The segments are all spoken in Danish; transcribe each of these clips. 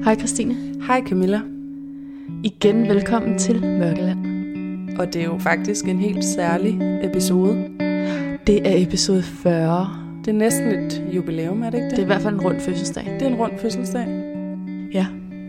Hej Christine. Hej Camilla. Igen velkommen til Mørkeland. Og det er jo faktisk en helt særlig episode. Det er episode 40. Det er næsten et jubilæum, er det ikke det? Det er i hvert fald en rund fødselsdag. Det er en rund fødselsdag. Ja.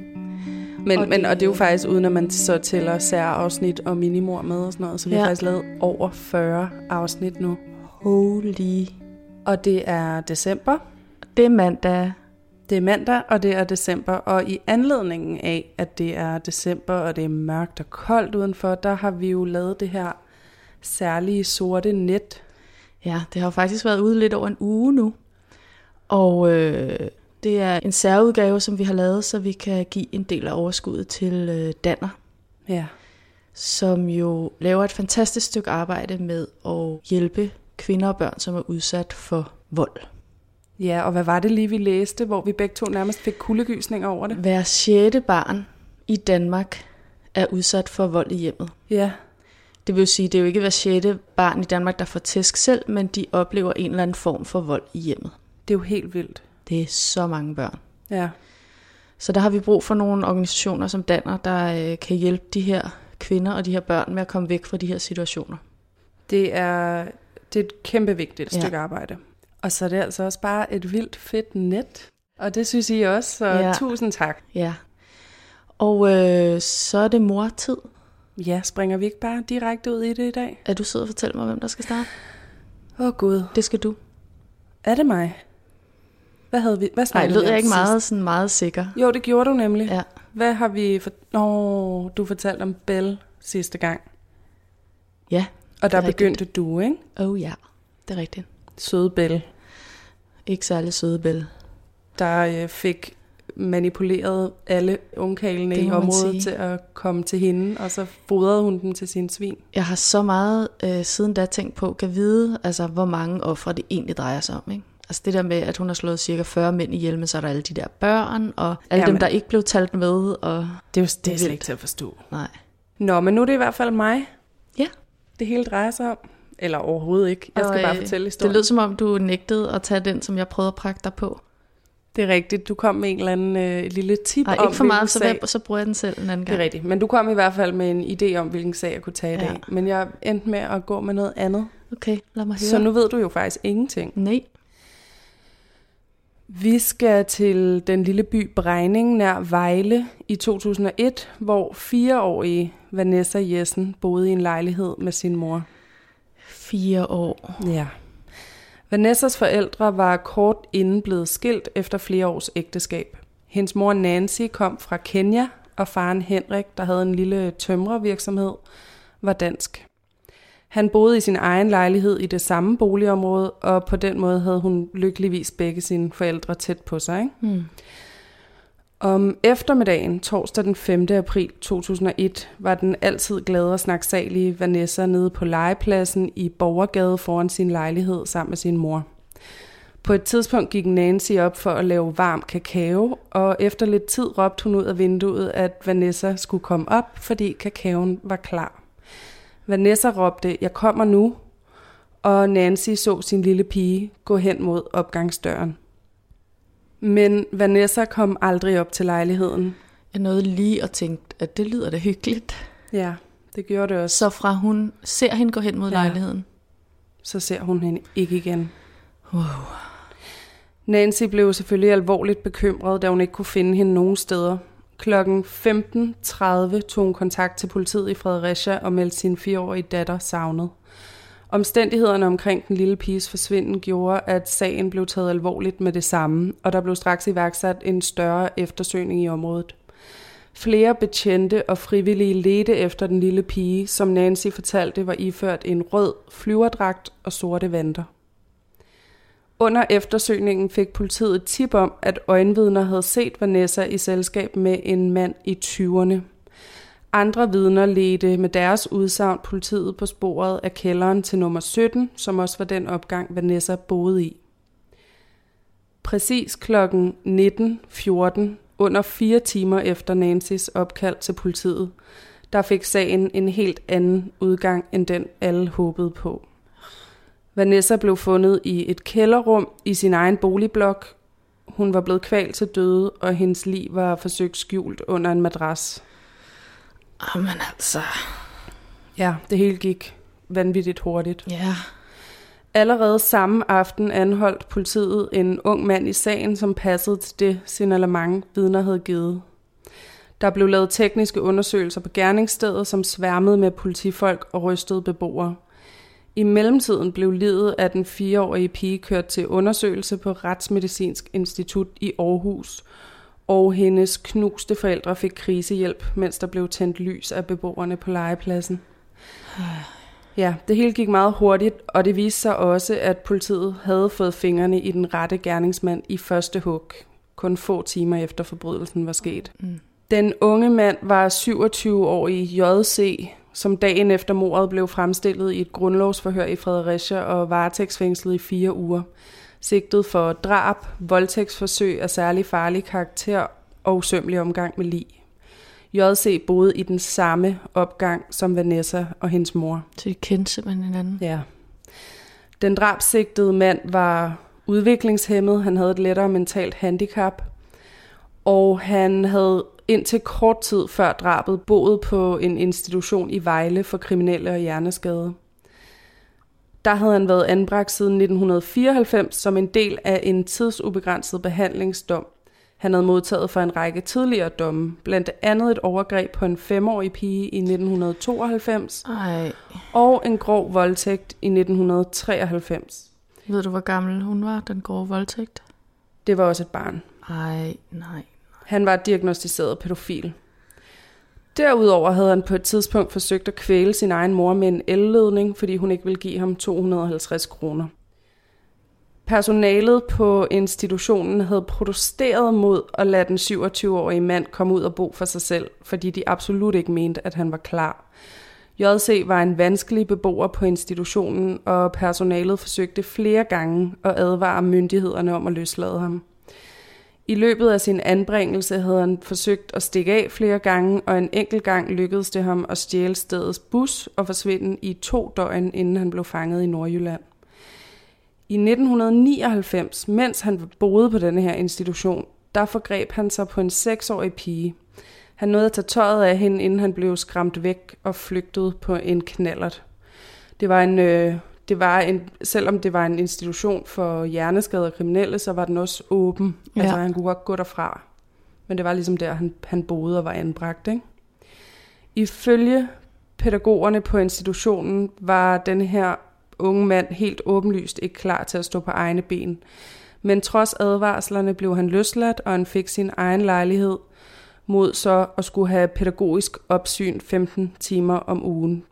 Og det er jo faktisk uden at man så tæller særafsnit og minimor med og sådan noget. Så vi har faktisk lavet over 40 afsnit nu. Holy. Og det er december. Det er mandag. Det er mandag, og det er december. Og i anledningen af, at det er december, og det er mørkt og koldt udenfor, der har vi jo lavet det her særlige sorte net. Ja, det har jo faktisk været ude lidt over en uge nu. Og det er en særudgave, som vi har lavet, så vi kan give en del af overskuddet til Danner. Ja. Som jo laver et fantastisk stykke arbejde med at hjælpe kvinder og børn, som er udsat for vold. Ja, og hvad var det lige, vi læste, hvor vi begge to nærmest fik kuldegysninger over det? Hver 6. barn i Danmark er udsat for vold i hjemmet. Ja. Det vil jo sige, det er jo ikke hver 6. barn i Danmark, der får tæsk selv, men de oplever en eller anden form for vold i hjemmet. Det er jo helt vildt. Det er så mange børn. Ja. Så der har vi brug for nogle organisationer som Danner, der kan hjælpe de her kvinder og de her børn med at komme væk fra de her situationer. Det er et kæmpe vigtigt stykke arbejde. Og så er det altså også bare et vildt fedt net. Og det synes I også, så tusind tak. Ja. Og så er det mortid. Ja, springer vi ikke bare direkte ud i det i dag? Er du sød og fortælle mig, hvem der skal starte? Gud. Det skal du. Er det mig? Hvad snakkede vi om sidst? Nej, lød jeg ikke meget sikker? Jo, det gjorde du nemlig. Ja. Hvad har vi... du fortalte om Belle sidste gang. Ja. Og der begyndte du, ikke? Ja, det er rigtigt. Søde Belle. Ikke særlig søde Belle. Der fik manipuleret alle ungkarlene i området til at komme til hende, og så fodrede hun dem til sin svin. Jeg har så meget siden da tænkt på, kan vide, altså, hvor mange ofre det egentlig drejer sig om, ikke? Altså det der med, at hun har slået cirka 40 mænd ihjel, men så er der alle de der børn, og alle dem, der ikke blev talt med. Og det er slet ikke til at forstå. Nej. Nå, men nu er det i hvert fald mig. Ja. Det hele drejer sig om. Eller overhovedet ikke. Jeg skal bare fortælle historien. Det lød som om, du nægtede at tage den, som jeg prøvede at prakke dig på. Det er rigtigt. Du kom med en eller anden lille tip om, ikke for meget, så bruger jeg den selv en anden gang. Det er rigtigt. Men du kom i hvert fald med en idé om, hvilken sag jeg kunne tage i dag. Men jeg endte med at gå med noget andet. Okay, lad mig høre. Så nu ved du jo faktisk ingenting. Nej. Vi skal til den lille by Brejning nær Vejle i 2001, hvor 4-årige Vanessa Jessen boede i en lejlighed med sin mor. 4 år. Ja. Vanessas forældre var kort inden blevet skilt efter flere års ægteskab. Hendes mor Nancy kom fra Kenya, og faren Henrik, der havde en lille tømrervirksomhed, var dansk. Han boede i sin egen lejlighed i det samme boligområde, og på den måde havde hun lykkeligvis begge sine forældre tæt på sig. Ikke? Om eftermiddagen, torsdag den 5. april 2001, var den altid glade og snaksalige Vanessa nede på legepladsen i Borgergade foran sin lejlighed sammen med sin mor. På et tidspunkt gik Nancy op for at lave varm kakao, og efter lidt tid råbte hun ud af vinduet, at Vanessa skulle komme op, fordi kakaoen var klar. Vanessa råbte, jeg kommer nu, og Nancy så sin lille pige gå hen mod opgangsdøren. Men Vanessa kom aldrig op til lejligheden. Jeg nåede lige at tænke, at det lyder da hyggeligt. Ja, det gjorde det også. Så fra hun ser hende gå hen mod lejligheden, så ser hun hende ikke igen. Wow. Nancy blev selvfølgelig alvorligt bekymret, da hun ikke kunne finde hende nogen steder. Klokken 15.30 tog hun kontakt til politiet i Fredericia og meldte sin 4-årige datter savnet. Omstændighederne omkring den lille piges forsvinden gjorde, at sagen blev taget alvorligt med det samme, og der blev straks iværksat en større eftersøgning i området. Flere betjente og frivillige ledte efter den lille pige, som Nancy fortalte var iført en rød flyverdragt og sorte vanter. Under eftersøgningen fik politiet et tip om, at øjenvidner havde set Vanessa i selskab med en mand i 20'erne. Andre vidner ledte med deres udsagn politiet på sporet af kælderen til nummer 17, som også var den opgang, Vanessa boede i. Præcis kl. 19.14, under 4 timer efter Nancys opkald til politiet, der fik sagen en helt anden udgang, end den alle håbede på. Vanessa blev fundet i et kælderrum i sin egen boligblok. Hun var blevet kvalt til døde, og hendes lig var forsøgt skjult under en madras. Men altså... Ja, det hele gik vanvittigt hurtigt. Ja. Allerede samme aften anholdt politiet en ung mand i sagen, som passede til det signalement, vidner havde givet. Der blev lavet tekniske undersøgelser på gerningsstedet, som sværmede med politifolk og rystede beboere. I mellemtiden blev liget af den 4-årige pige kørt til undersøgelse på Retsmedicinsk Institut i Aarhus, og hendes knuste forældre fik krisehjælp, mens der blev tændt lys af beboerne på legepladsen. Ja, det hele gik meget hurtigt, og det viste sig også, at politiet havde fået fingrene i den rette gerningsmand i første hug, kun få timer efter forbrydelsen var sket. Den unge mand var 27-årig J.C., som dagen efter mordet blev fremstillet i et grundlovsforhør i Fredericia og varetægtsfængslet i 4 uger. Sigtet for drab, voldtægtsforsøg af særlig farlig karakter og usømmelig omgang med lig. J.C. boede i den samme opgang som Vanessa og hendes mor. Så de kendte simpelthen hinanden? Ja. Den drabsigtede mand var udviklingshæmmet. Han havde et lettere mentalt handicap. Og han havde indtil kort tid før drabet boet på en institution i Vejle for kriminelle og hjerneskadede. Der havde han været anbragt siden 1994 som en del af en tidsubegrænset behandlingsdom. Han havde modtaget for en række tidligere domme, blandt andet et overgreb på en 5-årig pige i 1992, og en grov voldtægt i 1993. Ved du, hvor gammel hun var, den grove voldtægt? Det var også et barn. Nej. Han var diagnosticeret pædofil. Derudover havde han på et tidspunkt forsøgt at kvæle sin egen mor med en elledning, fordi hun ikke ville give ham 250 kroner. Personalet på institutionen havde protesteret mod at lade den 27-årige mand komme ud og bo for sig selv, fordi de absolut ikke mente, at han var klar. J.C. var en vanskelig beboer på institutionen, og personalet forsøgte flere gange at advare myndighederne om at løslade ham. I løbet af sin anbringelse havde han forsøgt at stikke af flere gange, og en enkelt gang lykkedes det ham at stjæle stedets bus og forsvinde i 2 døgn, inden han blev fanget i Nordjylland. I 1999, mens han boede på denne her institution, der forgreb han sig på en 6-årig pige. Han nåede at tage tøjet af hende, inden han blev skræmt væk og flygtede på en knallert. Selvom det var en institution for hjerneskadede og kriminelle, så var den også åben. Ja. Altså han kunne godt gå derfra. Men det var ligesom der, han boede og var anbragt. Ikke? Ifølge pædagogerne på institutionen var den her unge mand helt åbenlyst ikke klar til at stå på egne ben. Men trods advarslerne blev han løsladt, og han fik sin egen lejlighed mod så at skulle have pædagogisk opsyn 15 timer om ugen.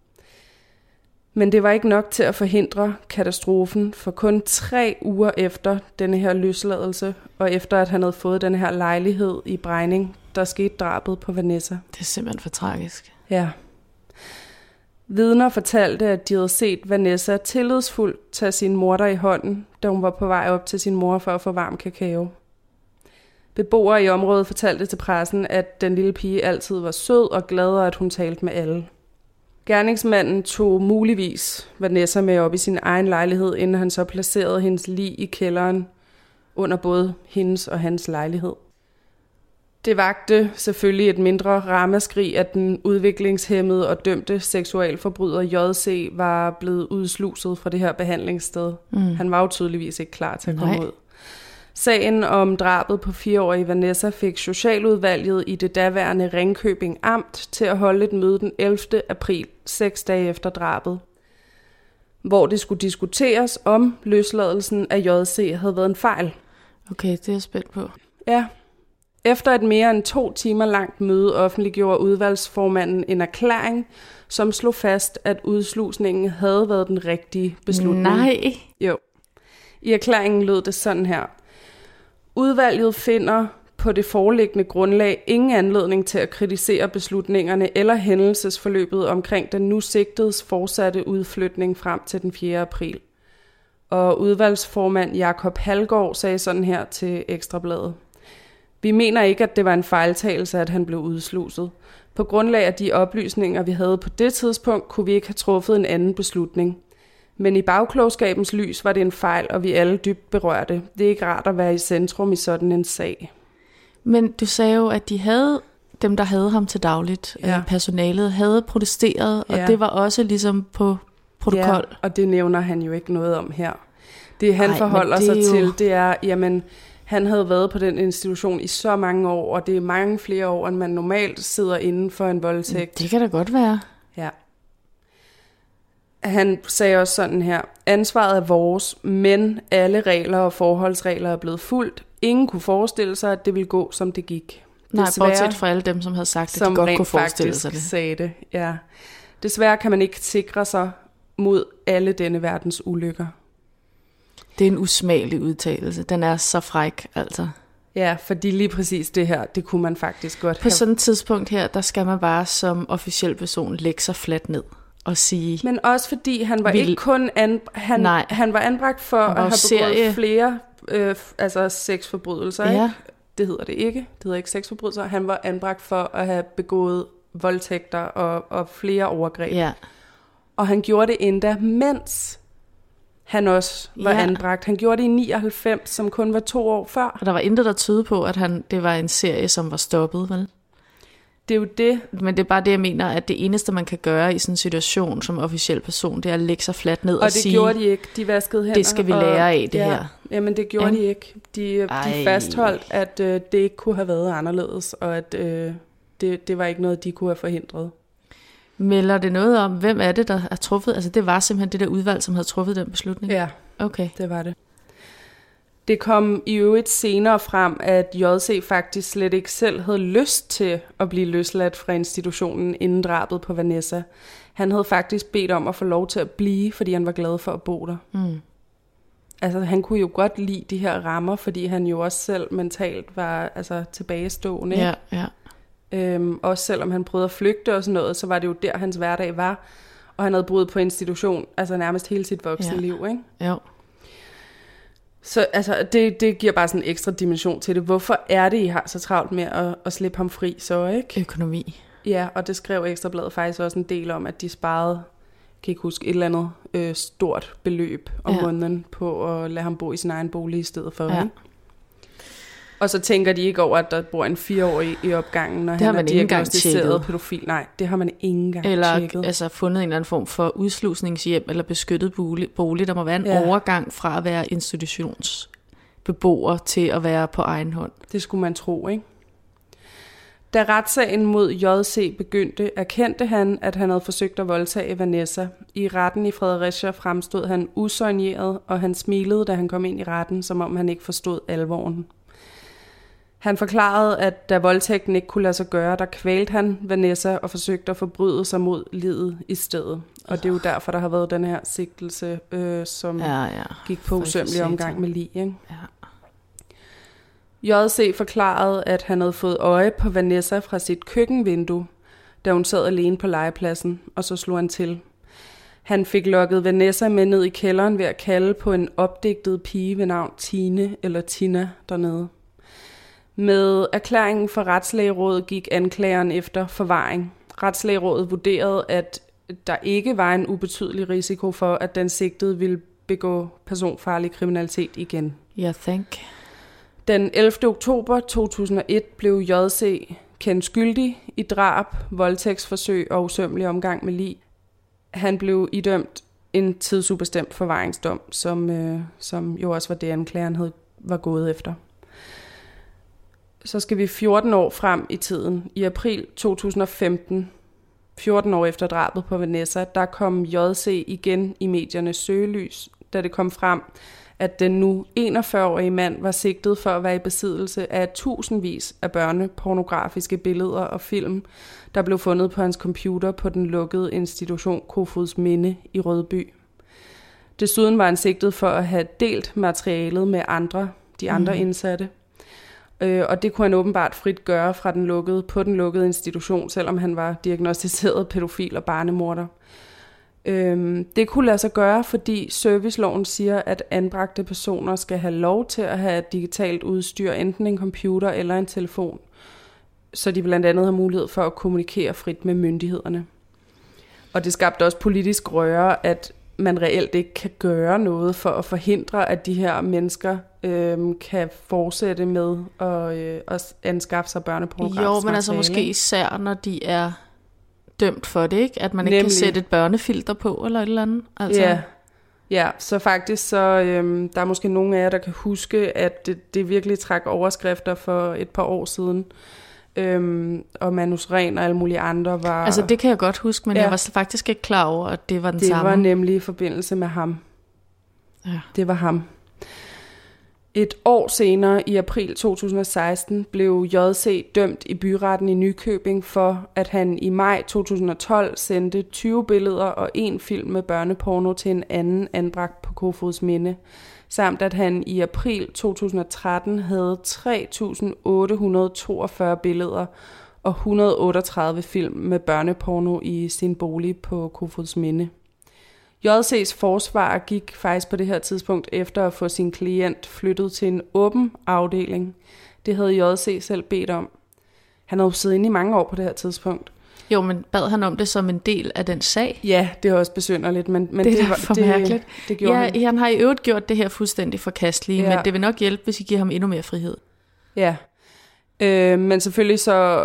Men det var ikke nok til at forhindre katastrofen, for kun 3 uger efter denne her løsladelse, og efter at han havde fået denne her lejlighed i Brejning, der skete drabet på Vanessa. Det er simpelthen for tragisk. Ja. Vidner fortalte, at de havde set Vanessa tillidsfuldt tage sin morter i hånden, da hun var på vej op til sin mor for at få varm kakao. Beboere i området fortalte til pressen, at den lille pige altid var sød og glad, og at hun talte med alle. Gerningsmanden tog muligvis Vanessa med op i sin egen lejlighed, inden han så placerede hendes lig i kælderen under både hendes og hans lejlighed. Det vagte selvfølgelig et mindre ramaskrig, at den udviklingshæmmede og dømte seksualforbryder J.C. var blevet udsluset fra det her behandlingssted. Han var jo tydeligvis ikke klar til at komme ud. Sagen om drabet på 4-årige Vanessa fik Socialudvalget i det daværende Ringkøbing Amt til at holde et møde den 11. april, 6 dage efter drabet, hvor det skulle diskuteres, om løsladelsen af J.C. havde været en fejl. Okay, det er jeg spændt på. Ja. Efter et mere end 2 timer langt møde offentliggjorde udvalgsformanden en erklæring, som slog fast, at udslusningen havde været den rigtige beslutning. Nej. Jo. I erklæringen lød det sådan her. Udvalget finder på det foreliggende grundlag ingen anledning til at kritisere beslutningerne eller hændelsesforløbet omkring den nu sigtedes fortsatte udflytning frem til den 4. april. Og udvalgsformand Jakob Halgaard sagde sådan her til Ekstrabladet. Vi mener ikke, at det var en fejltagelse, at han blev udsluset. På grundlag af de oplysninger, vi havde på det tidspunkt, kunne vi ikke have truffet en anden beslutning. Men i bagklogskabens lys var det en fejl, og vi alle dybt berørte. Det er ikke rart at være i centrum i sådan en sag. Men du sagde jo, at dem, der havde ham til dagligt, personalet, havde protesteret, og det var også ligesom på protokol. Ja, og det nævner han jo ikke noget om her. Det han forholder sig til, det er, jamen, han havde været på den institution i så mange år, og det er mange flere år, end man normalt sidder inden for en voldtægt. Det kan da godt være. Ja. Han sagde også sådan her, ansvaret er vores, men alle regler og forholdsregler er blevet fulgt. Ingen kunne forestille sig, at det ville gå, som det gik. Nej, bortset fra alle dem, som havde sagt, at de godt kunne forestille sig det. Sagde det. Ja. Desværre kan man ikke sikre sig mod alle denne verdens ulykker. Det er en usmagelig udtalelse. Den er så fræk, altså. Ja, fordi lige præcis det her, det kunne man faktisk godt På sådan et tidspunkt her, der skal man bare som officiel person lægge sig fladt ned og sige... Men også fordi han var ikke kun... Han var anbragt for at have begået flere sexforbrydelser, ikke? Det hedder det ikke. Det hedder ikke sexforbrydelser. Han var anbragt for at have begået voldtægter og flere overgreb. Ja. Og han gjorde det endda, mens han også var anbragt. Han gjorde det i 99, som kun var 2 år før. Og der var intet, der tyder på, at det var en serie, som var stoppet, vel? Det er jo det. Men det er bare det, jeg mener, at det eneste, man kan gøre i sådan en situation som officiel person, det er at lægge sig fladt ned og sige... Og det gjorde de ikke. De vaskede hænder. Det skal vi lære af, det her. Jamen, det gjorde de ikke. De fastholdt, at det ikke kunne have været anderledes, og at det var ikke noget, de kunne have forhindret. Melder det noget om, hvem er det, der har truffet? Altså, det var simpelthen det der udvalg, som havde truffet den beslutning? Ja, okay. Det var det. Det kom i øvrigt senere frem, at JC faktisk slet ikke selv havde lyst til at blive løsladt fra institutionen inden drabet på Vanessa. Han havde faktisk bedt om at få lov til at blive, fordi han var glad for at bo der. Mm. Altså, han kunne jo godt lide de her rammer, fordi han jo også selv mentalt var tilbagestående. Ja, ja. Også selvom han prøvede at flygte og sådan noget, så var det jo der, hans hverdag var. Og han havde boet på institution, altså nærmest hele sit voksne liv, ikke? Jo. Så altså, det giver bare sådan en ekstra dimension til det. Hvorfor er det, I har så travlt med at slippe ham fri så, ikke? Økonomi. Ja, og det skrev Ekstra Bladet faktisk også en del om, at de sparede, kan ikke huske, et eller andet stort beløb om måneden på at lade ham bo i sin egen bolig i stedet for, ikke? Og så tænker de ikke over, at der bor en 4-årig i opgangen, når han er diagnosticeret pædofil. Nej, det har man ikke engang tjekket. Eller altså fundet en eller anden form for udslusningshjem eller beskyttet bolig. Der må være en overgang fra at være institutionsbeboer til at være på egen hånd. Det skulle man tro, ikke? Da retssagen mod JC begyndte, erkendte han, at han havde forsøgt at voldtage Vanessa. I retten i Fredericia fremstod han usøgneret, og han smilede, da han kom ind i retten, som om han ikke forstod alvoren. Han forklarede, at da voldtægten ikke kunne lade sig gøre, der kvalte han Vanessa og forsøgte at forbryde sig mod livet i stedet. Og det er jo derfor, der har været den her sigtelse, som gik på usømmelig omgang med lig. Ikke? Ja. JC forklarede, at han havde fået øje på Vanessa fra sit køkkenvindue, da hun sad alene på legepladsen, og så slog han til. Han fik lokket Vanessa med ned i kælderen ved at kalde på en opdigtet pige ved navn Tine eller Tina dernede. Med erklæringen fra Retslægerådet gik anklageren efter forvaring. Retslægerådet vurderede, at der ikke var en ubetydelig risiko for, at den sigtede ville begå personfarlig kriminalitet igen. Ja, thank. Den 11. oktober 2001 blev JC kendt skyldig i drab, voldtægtsforsøg og usømmelig omgang med lig. Han blev idømt en tidsubestemt forvaringsdom, som jo også var det, anklageren var gået efter. Så skal vi 14 år frem i tiden. I april 2015, 14 år efter drabet på Vanessa, der kom JC igen i mediernes søgelys, da det kom frem, at den nu 41-årige mand var sigtet for at være i besiddelse af tusindvis af børnepornografiske billeder og film, der blev fundet på hans computer på den lukkede institution Kofoedsminde i Rødby. Desuden var han sigtet for at have delt materialet med de andre indsatte. Og det kunne han åbenbart frit gøre på den lukkede institution, selvom han var diagnosticeret pædofil og barnemorder. Det kunne lade sig gøre, fordi serviceloven siger, at anbragte personer skal have lov til at have digitalt udstyr, enten en computer eller en telefon, så de blandt andet har mulighed for at kommunikere frit med myndighederne. Og det skabte også politisk røre, at man reelt ikke kan gøre noget for at forhindre, at de her mennesker kan fortsætte med at anskaffe sig børnepornografisk Jo, men altså måske især, når de er dømt for det, ikke? At man ikke kan sætte et børnefilter på, eller et eller andet. Altså. Ja, så faktisk så der er måske nogle af jer, der kan huske, at det virkelig trak overskrifter for et par år siden. Og Manus Rehn og alle mulige andre var... Altså det kan jeg godt huske, men jeg var faktisk ikke klar over, at det var den samme. Det var nemlig i forbindelse med ham. Ja. Det var ham. Et år senere, i april 2016, blev J.C. dømt i byretten i Nykøbing for, at han i maj 2012 sendte 20 billeder og en film med børneporno til en anden anbragt på Kofoedsminde, samt at han i april 2013 havde 3.842 billeder og 138 film med børneporno i sin bolig på Kofoedsminde. J.C.'s forsvar gik faktisk på det her tidspunkt efter at få sin klient flyttet til en åben afdeling. Det havde J.C. selv bedt om. Han havde jo siddet inde i mange år på det her tidspunkt. Jo, men bad han om det som en del af den sag? Ja, det er også besynderligt, men det var for mærkeligt. Det gjorde han. Han har i øvrigt gjort det her fuldstændig forkastelige, men det vil nok hjælpe, hvis I giver ham endnu mere frihed. Ja, men selvfølgelig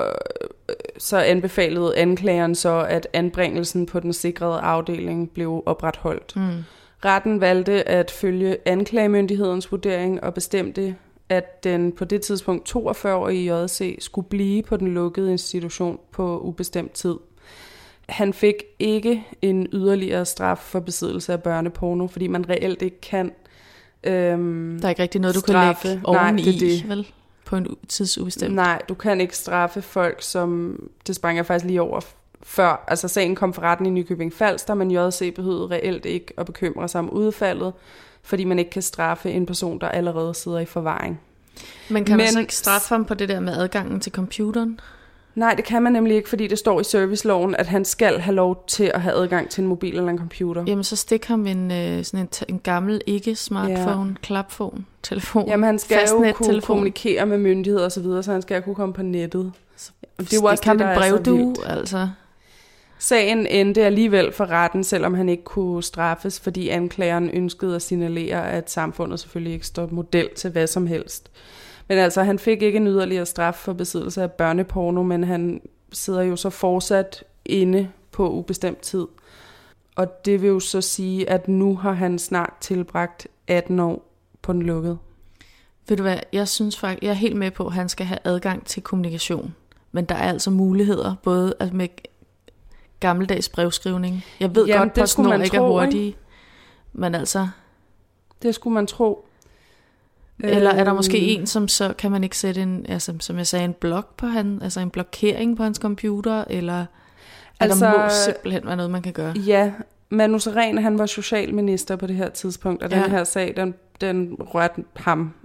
så anbefalede anklageren så, at anbringelsen på den sikrede afdeling blev opretholdt. Retten valgte at følge anklagemyndighedens vurdering og bestemte, at den på det tidspunkt 42-årige J.C. skulle blive på den lukkede institution på ubestemt tid. Han fik ikke en yderligere straf for besiddelse af børneporno, fordi man reelt ikke kan der er ikke rigtig noget, du kan lægge oveni, vel? På en tidsubestemt. Nej, du kan ikke straffe folk, som... Det sprang jeg faktisk lige over før. Altså sagen kom for retten i Nykøbing Falster, men J.C. behøvede reelt ikke at bekymre sig om udfaldet, fordi man ikke kan straffe en person, der allerede sidder i forvaring. Men kan man så ikke straffe ham på det der med adgangen til computeren? Nej, det kan man nemlig ikke, fordi det står i serviceloven, at han skal have lov til at have adgang til en mobil eller en computer. Jamen, så stik ham en gammel ikke-smartphone, klapphone, telefon. Jamen, han skal jo kunne kommunikere med myndigheder og så videre, så han skal kunne komme på nettet. Det er jo også det, der er så vildt. Altså. Sagen endte alligevel for retten, selvom han ikke kunne straffes, fordi anklageren ønskede at signalere, at samfundet selvfølgelig ikke står model til hvad som helst. Men altså, han fik ikke en yderligere straf for besiddelse af børneporno, men han sidder jo så fortsat inde på ubestemt tid. Og det vil jo så sige, at nu har han snart tilbragt 18 år på den lukkede. Ved du hvad, jeg synes faktisk, jeg er helt med på, at han skal have adgang til kommunikation. Men der er altså muligheder, både med gammeldags brevskrivning. Jeg ved godt, at PostNord ikke er hurtige, men altså... Det skulle man tro. Eller er der måske en, som så kan man ikke sætte en, altså, som jeg sagde, en blok på altså en blokering på hans computer, eller altså, der må simpelthen være noget, man kan gøre? Ja, Manus Rehn, han var socialminister på det her tidspunkt, og den her sag, den rørte ham.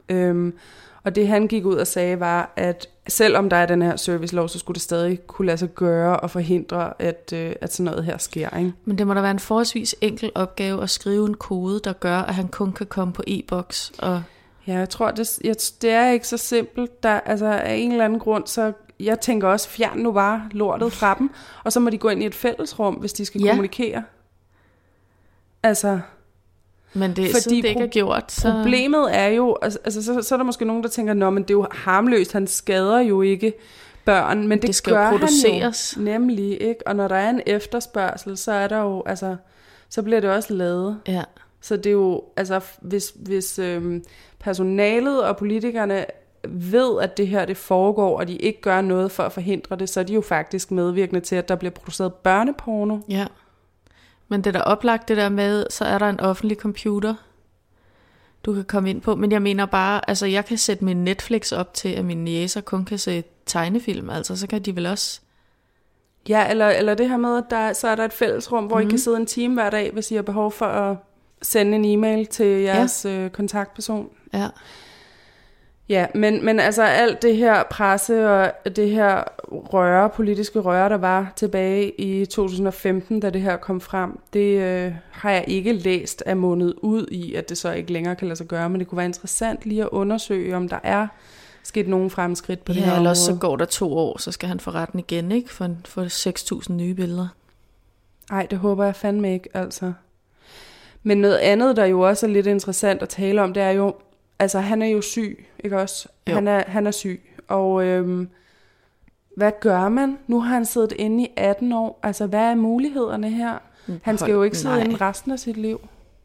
Og det han gik ud og sagde var, at selvom der er den her servicelov, så skulle det stadig kunne lade sig gøre og forhindre, at sådan noget her sker. Ikke? Men det må da være en forholdsvis enkel opgave at skrive en kode, der gør, at han kun kan komme på e-boks og... Ja, jeg tror, det er ikke så simpelt. Der, altså af en eller anden grund, så jeg tænker også, fjern nu bare lortet fra dem, og så må de gå ind i et fællesrum, hvis de skal kommunikere. Altså... Men det, fordi det ikke er gjort, så... Problemet er jo, altså så er der måske nogen, der tænker, nå, men det er jo harmløst, han skader jo ikke børn, men det skal gør jo produceres. Han jo nemlig, ikke? Og når der er en efterspørgsel, så er der jo, altså, så bliver det også lavet. Ja. Så det er jo, altså, hvis personalet og politikerne ved, at det her det foregår, og de ikke gør noget for at forhindre det, så er de jo faktisk medvirkende til, at der bliver produceret børneporno. Ja. Men det der oplagt det der med, så er der en offentlig computer, du kan komme ind på. Men jeg mener bare, altså jeg kan sætte min Netflix op til, at mine niecer kun kan se tegnefilm. Altså så kan de vel også... Ja, eller det her med, at så er der et fællesrum, hvor I kan sidde en time hver dag, hvis I har behov for at sende en e-mail til jeres kontaktperson. Ja. Ja, men altså alt det her presse og det her politiske røre, der var tilbage i 2015, da det her kom frem, det har jeg ikke læst af mundet ud i, at det så ikke længere kan lade sig gøre, men det kunne være interessant lige at undersøge, om der er sket nogen fremskridt på det her område. Ja, ellers så går der 2 år, så skal han få retten igen, ikke? For 6.000 nye billeder. Ej, det håber jeg fandme ikke, altså. Men noget andet, der jo også er lidt interessant at tale om, det er jo, altså han er jo syg, ikke også? Han er syg, og hvad gør man? Nu har han siddet inde i 18 år, altså hvad er mulighederne her? Han skal jo ikke sidde inde resten af sit liv.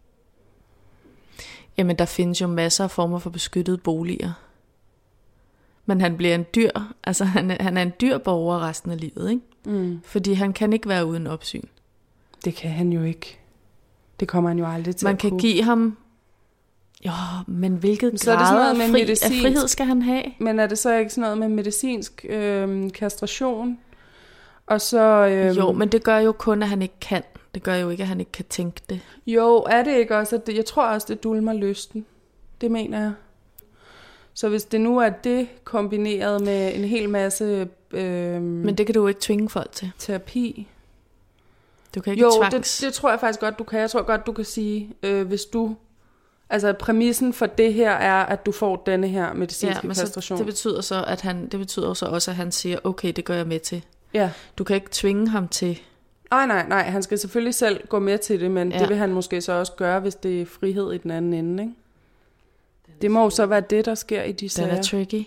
Jamen, der findes jo masser af former for beskyttede boliger. Men han bliver en dyr, altså han er en dyr borger resten af livet, ikke? Mm. Fordi han kan ikke være uden opsyn. Det kan han jo ikke. Det kommer han jo aldrig til Man at kan kunne. give ham, jo, men hvilket så grad af frihed skal han have? Men er det så ikke sådan noget med medicinsk kastration? Og så, Jo, men det gør jo kun, at han ikke kan. Det gør jo ikke, at han ikke kan tænke det. Jo, er det ikke også? Jeg tror også, det dulmer lysten. Det mener jeg. Så hvis det nu er det kombineret med en hel masse men det kan du jo ikke tvinge folk til. Terapi. Du kan ikke tvangs. det tror jeg faktisk godt, du kan. Jeg tror godt, du kan sige, hvis du... Altså præmissen for det her er, at du får denne her medicinske kastration. Det betyder så, at det betyder så også, at han siger, okay, det gør jeg med til. Ja. Du kan ikke tvinge ham til... Nej, han skal selvfølgelig selv gå med til det, men det vil han måske så også gøre, hvis det er frihed i den anden ende, ikke? Det må jo så være det, der sker i de sager. Det er tricky.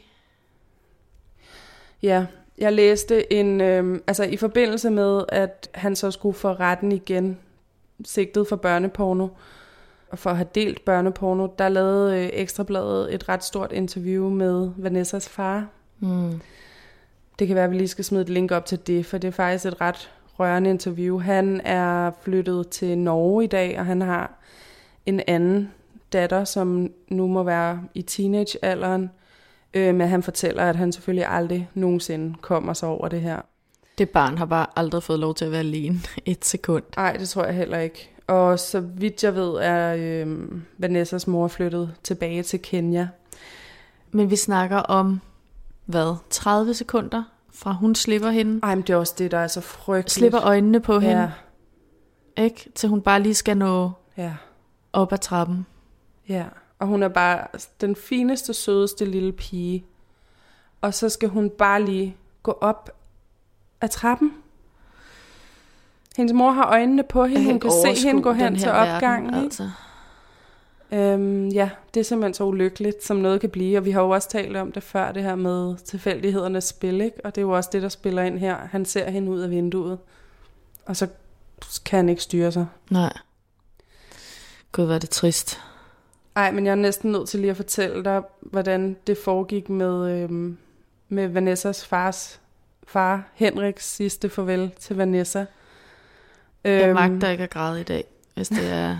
Ja, jeg læste altså i forbindelse med, at han så skulle få retten igen, sigtet for børneporno, og for at have delt børneporno, der lavede Ekstrabladet et ret stort interview med Vanessas far. Mm. Det kan være, at vi lige skal smide et link op til det, for det er faktisk et ret rørende interview. Han er flyttet til Norge i dag, og han har en anden datter, som nu må være i teenagealderen. Men han fortæller, at han selvfølgelig aldrig nogensinde kommer sig over det her. Det barn har bare aldrig fået lov til at være alene et sekund. Nej, det tror jeg heller ikke. Og så vidt jeg ved, er Vanessas mor flyttet tilbage til Kenya. Men vi snakker om, 30 sekunder, fra hun slipper hende? Ej, men det er også det, der er så frygteligt. Slipper øjnene på hende. Ikke? Til hun bare lige skal nå op ad trappen. Ja, og hun er bare den fineste, sødeste lille pige. Og så skal hun bare lige gå op ad trappen. Hendes mor har øjnene på hende. Hun kan se hende gå hen til opgangen. Verden, altså. Ja, det er simpelthen så ulykkeligt, som noget kan blive. Og vi har jo også talt om det før, det her med tilfældighedernes spil, ikke? Og det er jo også det, der spiller ind her. Han ser hende ud af vinduet, og så kan han ikke styre sig. Nej. Gud, hvor er det trist. Ej, men jeg er næsten nødt til lige at fortælle dig, hvordan det foregik med Vanessas far, Henriks sidste farvel til Vanessa. Jeg magter ikke at græde i dag, hvis det er...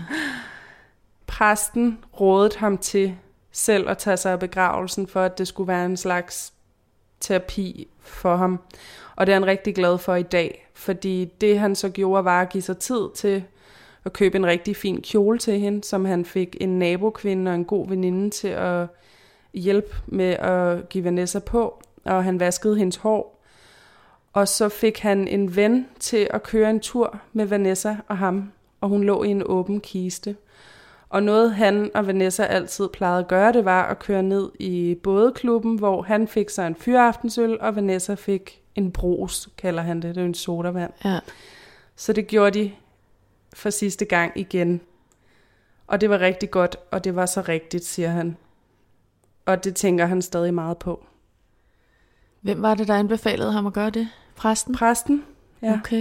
Præsten rådede ham til selv at tage sig af begravelsen, for at det skulle være en slags terapi for ham. Og det er han rigtig glad for i dag, fordi det han så gjorde, var at give sig tid til at købe en rigtig fin kjole til hende, som han fik en nabokvinde og en god veninde til at hjælpe med at give Vanessa på, og han vaskede hendes hår. Og så fik han en ven til at køre en tur med Vanessa og ham, og hun lå i en åben kiste. Og noget han og Vanessa altid plejede at gøre, det var at køre ned i bådeklubben, hvor han fik sig en fyraftensøl, og Vanessa fik en brus, kalder han det. Det er en sodavand. Ja. Så det gjorde de for sidste gang igen. Og det var rigtig godt, og det var så rigtigt, siger han. Og det tænker han stadig meget på. Hvem var det, der anbefalede ham at gøre det? Præsten? Præsten, ja. Okay.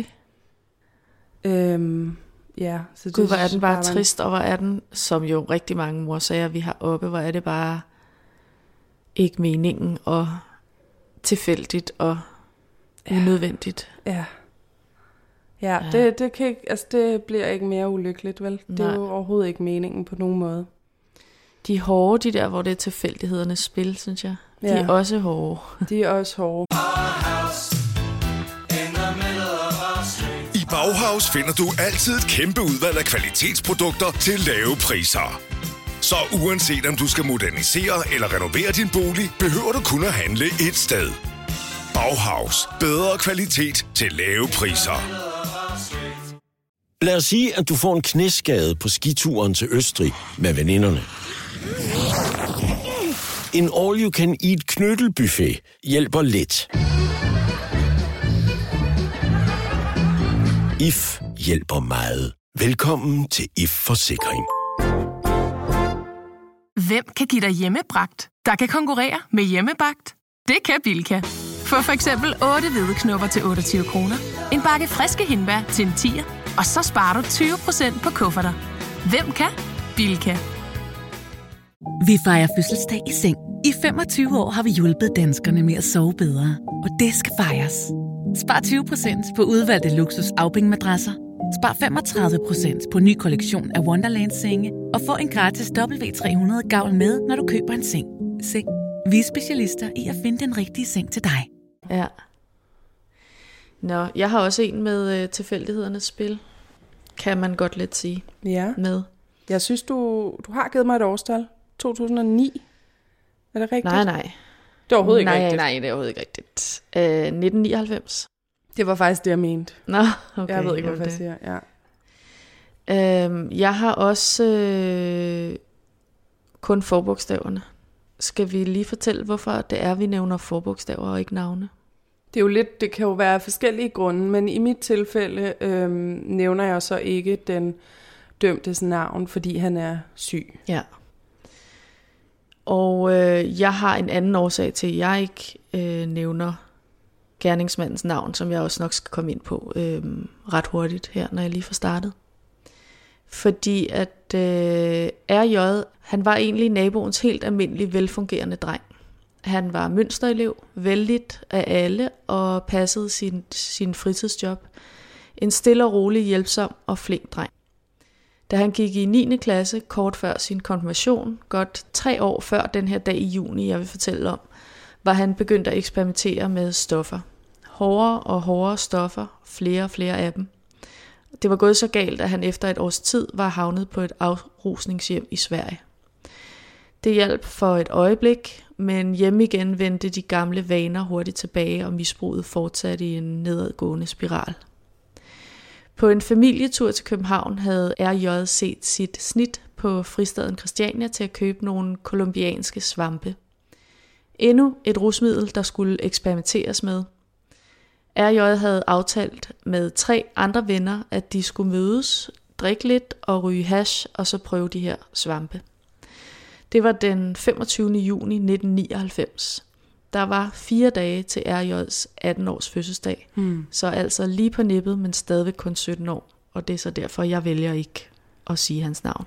Ja, så Gud, hvor er den bare trist, og hvor er den, som jo rigtig mange morsager, vi har oppe, hvor er det bare ikke meningen, og tilfældigt, og unødvendigt. Ja, det kan ikke, altså det bliver ikke mere ulykkeligt, vel? Nej. Det er jo overhovedet ikke meningen på nogen måde. De er hårde, de der, hvor det er tilfældighedernes spil, synes jeg. De er også hårde. De er også hårde. I Bauhaus finder du altid et kæmpe udvalg af kvalitetsprodukter til lave priser. Så uanset om du skal modernisere eller renovere din bolig, behøver du kun at handle et sted. Bauhaus. Bedre kvalitet til lave priser. Lad os sige, at du får en knæskade på skituren til Østrig med veninderne. En all-you-can-eat knyttelbuffet hjælper lidt. IF hjælper meget. Velkommen til If Forsikring. Hvem kan give dig hjemmebragt, der kan konkurrere med Hjemmebagt? Det kan Bilka. Få for eksempel 8 hvedeknupper til 28 kroner, en bakke friske hindbær til en 10'er, og så sparer du 20% på kufferter. Hvem kan? Bilka. Vi fejrer fødselsdag i seng. I 25 år har vi hjulpet danskerne med at sove bedre, og det skal fejres. Spar 20% på udvalgte luksus afbængmadrasser. Spar 35% på ny kollektion af Wonderland-senge, og få en gratis W300 gavl med, når du køber en seng. Seng. Vi er specialister i at finde den rigtige seng til dig. Ja. Nå, jeg har også en med tilfældighedernes spil, kan man godt lidt sige. Ja. Med. Jeg synes, du har givet mig et årstal. 2009. Er det rigtigt? Nej. Det er overhovedet ikke rigtigt. Nej, det er overhovedet ikke rigtigt. 1999. Det var faktisk det, jeg mente. Nå, okay. Jeg ved ikke, hvad jeg siger. Ja. Jeg har også kun forbogstaverne. Skal vi lige fortælle, hvorfor det er, vi nævner forbogstaver og ikke navne? Det er jo lidt, det kan jo være forskellige grunde, men i mit tilfælde nævner jeg så ikke den dømtes navn, fordi han er syg. Ja. Og jeg har en anden årsag til, at jeg ikke nævner gerningsmandens navn, som jeg også nok skal komme ind på ret hurtigt her, når jeg lige får startet. Fordi at R.J., han var egentlig naboens helt almindelig velfungerende dreng. Han var mønsterelev, vellidt af alle og passede sin fritidsjob. En stille og rolig, hjælpsom og flink dreng. Da han gik i 9. klasse, kort før sin konfirmation, godt 3 år før den her dag i juni, jeg vil fortælle om, var han begyndt at eksperimentere med stoffer. Hårdere og hårdere stoffer, flere og flere af dem. Det var gået så galt, at han efter et års tid var havnet på et afrusningshjem i Sverige. Det hjalp for et øjeblik, men hjemme igen vendte de gamle vaner hurtigt tilbage, og misbruget fortsatte i en nedadgående spiral. På en familietur til København havde R.J. set sit snit på fristaden Christiania til at købe nogle colombianske svampe. Endnu et rusmiddel, der skulle eksperimenteres med. R.J. havde aftalt med 3 andre venner, at de skulle mødes, drikke lidt og ryge hash, og så prøve de her svampe. Det var den 25. juni 1999. Der var 4 dage til R.J.'s 18-års fødselsdag. Så altså lige på nippet, men stadigvæk kun 17 år. Og det er så derfor, jeg vælger ikke at sige hans navn.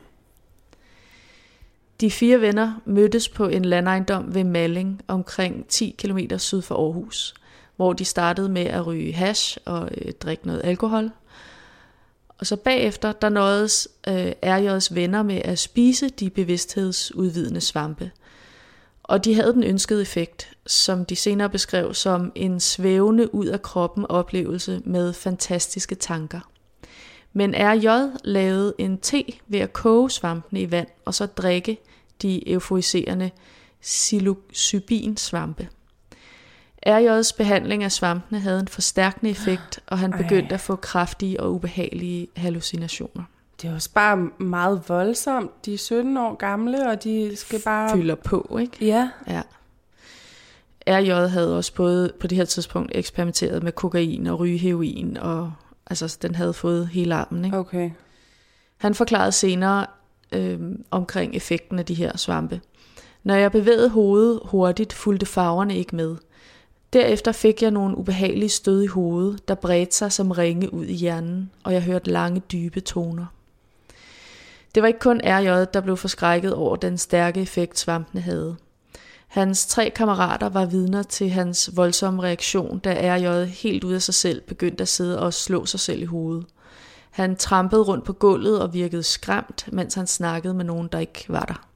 De 4 venner mødtes på en landejendom ved Malling, omkring 10 km syd for Aarhus, hvor de startede med at ryge hash og drikke noget alkohol. Og så bagefter, der nåedes R.J.'s venner med at spise de bevidsthedsudvidende svampe. Og de havde den ønskede effekt, som de senere beskrev som en svævende ud af kroppen oplevelse med fantastiske tanker. Men R.J. lavede en te ved at koge svampene i vand, og så drikke de euforiserende psilocybin-svampe. R.J.'s behandling af svampene havde en forstærkende effekt, og han begyndte at få kraftige og ubehagelige hallucinationer. Det er også bare meget voldsomt. De er 17 år gamle, og de skal bare... Fylder på, ikke? Ja. R.J. havde også både på det her tidspunkt eksperimenteret med kokain og rygeheroin, og altså den havde fået hele armen, ikke? Okay. Han forklarede senere omkring effekten af de her svampe. Når jeg bevægede hovedet hurtigt, fulgte farverne ikke med. Derefter fik jeg nogle ubehagelige stød i hovedet, der bredte sig som ringe ud i hjernen, og jeg hørte lange, dybe toner. Det var ikke kun R.J., der blev forskrækket over den stærke effekt, svampene havde. Hans 3 kammerater var vidner til hans voldsomme reaktion, da R.J. helt ud af sig selv begyndte at sidde og slå sig selv i hovedet. Han trampede rundt på gulvet og virkede skræmt, mens han snakkede med nogen, der ikke var der.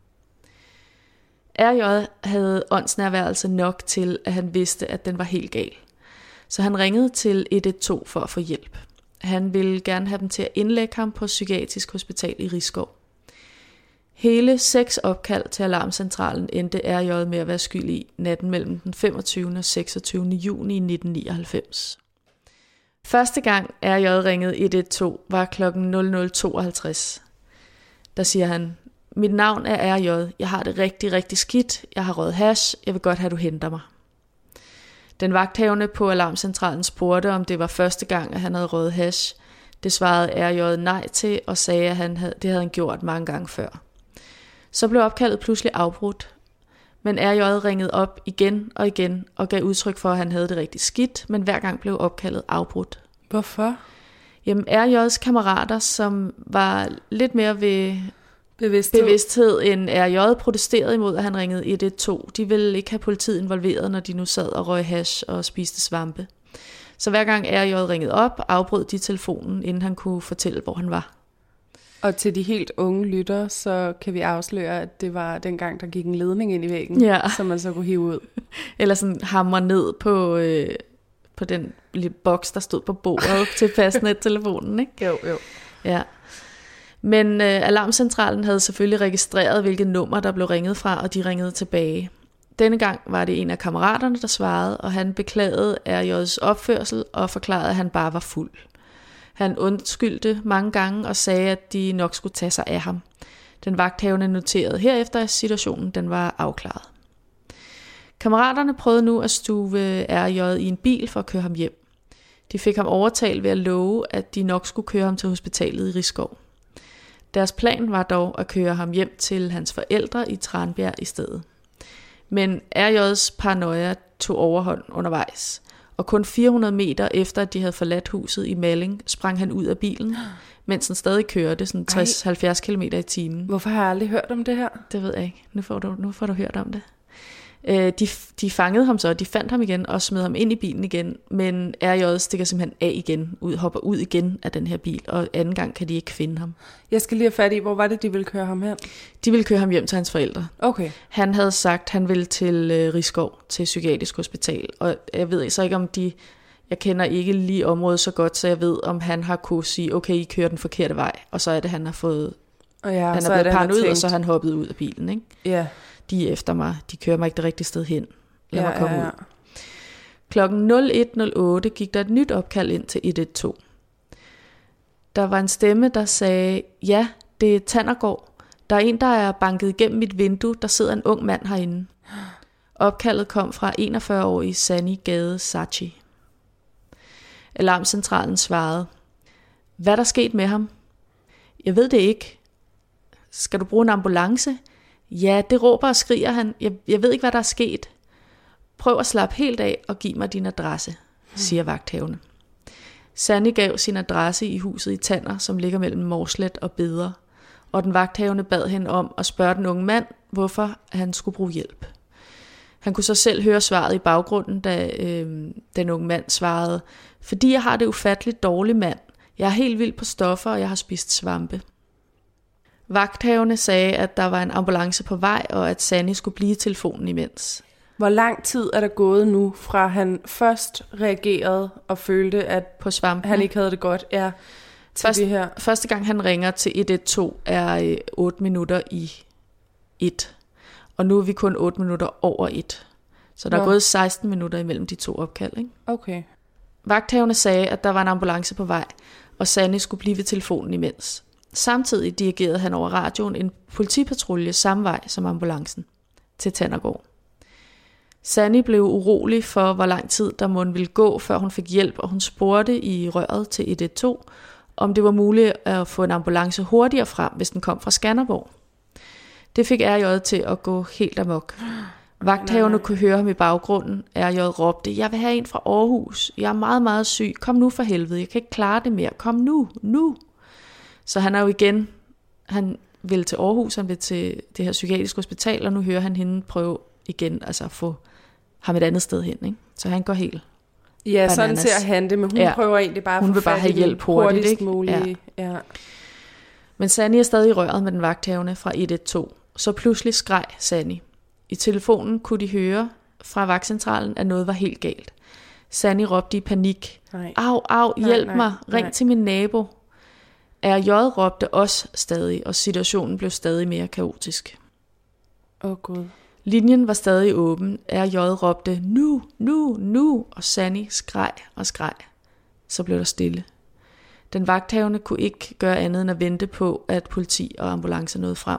R.J. havde åndsnærværelse nok til, at han vidste, at den var helt gal. Så han ringede til 112 for at få hjælp. Han ville gerne have dem til at indlægge ham på Psykiatrisk Hospital i Risskov. Hele 6 opkald til alarmcentralen endte R.J. med at være skyld i natten mellem den 25. og 26. juni 1999. Første gang R.J. ringede 112 var kl. 00.52. Der siger han: mit navn er R.J. Jeg har det rigtig, rigtig skidt. Jeg har røget hash. Jeg vil godt have, du henter mig. Den vagthavende på alarmcentralen spurgte, om det var første gang, at han havde røget hash. Det svarede RJ nej til og sagde, at det havde han gjort mange gange før. Så blev opkaldet pludselig afbrudt, men RJ ringede op igen og gav udtryk for, at han havde det rigtig skidt, men hver gang blev opkaldet afbrudt. Hvorfor? Jamen RJ's kammerater, som var lidt mere ved bevidsthed end RJ, protesterede imod, at han ringede 112. De ville ikke have politiet involveret, når de nu sad og røg hash og spiste svampe. Så hver gang RJ ringede op, afbrød de telefonen, inden han kunne fortælle, hvor han var. Og til de helt unge lyttere, så kan vi afsløre, at det var dengang, der gik en ledning ind i væggen, ja. Som man så kunne hive ud. Eller sådan hamre ned på den lille boks, der stod på bordet til fastnet-telefonen, ikke? Jo. Ja. Men alarmcentralen havde selvfølgelig registreret, hvilket nummer der blev ringet fra, og de ringede tilbage. Denne gang var det en af kammeraterne, der svarede, og han beklagede RJ's opførsel og forklarede, at han bare var fuld. Han undskyldte mange gange og sagde, at de nok skulle tage sig af ham. Den vagthavende noterede herefter, at situationen den var afklaret. Kammeraterne prøvede nu at stuve RJ i en bil for at køre ham hjem. De fik ham overtalt ved at love, at de nok skulle køre ham til hospitalet i Risskov. Deres plan var dog at køre ham hjem til hans forældre i Tranbjerg i stedet. Men RJ's paranoia tog overhånd undervejs, og kun 400 meter efter, at de havde forladt huset i Malling, sprang han ud af bilen, mens han stadig kørte sådan 60-70 km i timen. Hvorfor har jeg aldrig hørt om det her? Det ved jeg ikke. Nu får du hørt om det. De fangede ham så, de fandt ham igen og smed ham ind i bilen igen, men RJ stikker simpelthen af igen, hopper ud igen af den her bil, og anden gang kan de ikke finde ham. Jeg skal lige have fat i, hvor var det, de ville køre ham hen? De ville køre ham hjem til hans forældre. Okay. Han havde sagt, han ville til Risskov, til psykiatrisk hospital, og jeg ved så ikke, om jeg kender ikke lige området så godt, så jeg ved, om han har kunne sige, okay, I kører den forkerte vej, og så er det, han har fået, han er blevet paranoid, og så har han hoppet ud af bilen, ikke? Ja. De er efter mig, de kører mig ikke det rigtige sted hen. Lad mig komme ud. Klokken 01.08 gik der et nyt opkald ind til 112. Der var en stemme, der sagde, ja, det er Tandergaard. Der er en, der er banket igennem mit vindue, der sidder en ung mand herinde. Opkaldet kom fra 41-årige Sani Gade Sachi. Alarmcentralen svarede, hvad der sket med ham? Jeg ved det ikke. Skal du bruge en ambulance? Ja, det råber og skriger han. Jeg ved ikke, hvad der er sket. Prøv at slappe helt af og giv mig din adresse, siger vagthavende. Sani gav sin adresse i huset i Tander, som ligger mellem Morslet og Beder, og den vagthavende bad hende om at spørge den unge mand, hvorfor han skulle bruge hjælp. Han kunne så selv høre svaret i baggrunden, da den unge mand svarede, fordi jeg har det ufatteligt dårligt, mand. Jeg er helt vild på stoffer, og jeg har spist svampe. Vagthavende sagde, at der var en ambulance på vej, og at Sani skulle blive i telefonen imens. Hvor lang tid er der gået nu, fra han først reagerede og følte, at på svampen han ikke havde det godt, til det her? Første gang han ringer til 112 er 8 minutter i 1. Og nu er vi kun 8 minutter over 1. Så der er gået 16 minutter imellem de to opkald, ikke? Okay. Vagthavende sagde, at der var en ambulance på vej, og Sani skulle blive ved telefonen imens. Samtidig dirigerede han over radioen en politipatrulje samme vej som ambulancen til Tandergaard. Sani blev urolig for, hvor lang tid der måtte ville gå, før hun fik hjælp, og hun spurgte i røret til 112, om det var muligt at få en ambulance hurtigere frem, hvis den kom fra Skanderborg. Det fik RJ til at gå helt amok. Vagthavende kunne høre ham i baggrunden. RJ råbte, jeg vil have en fra Aarhus. Jeg er meget, meget syg. Kom nu for helvede. Jeg kan ikke klare det mere. Kom nu. Så han er jo igen, han vil til Aarhus, han vil til det her psykiatriske hospital, og nu hører han hende prøve igen, altså at få ham et andet sted hen, ikke? Så han går helt bananas. Sådan ser han det, men hun prøver egentlig bare hun vil bare have hjælp hurtigt, ikke? Muligt. Ja. Men Sani er stadig i røret med den vagthavende fra 112. Så pludselig skreg Sani. I telefonen kunne de høre fra vagtcentralen, at noget var helt galt. Sani råbte i panik. Au, hjælp mig, ring til min nabo. RJ råbte også stadig, og situationen blev stadig mere kaotisk. Gud. Linjen var stadig åben. RJ råbte, nu, og Sani skreg. Så blev der stille. Den vagthavende kunne ikke gøre andet end at vente på, at politi og ambulance nåede frem.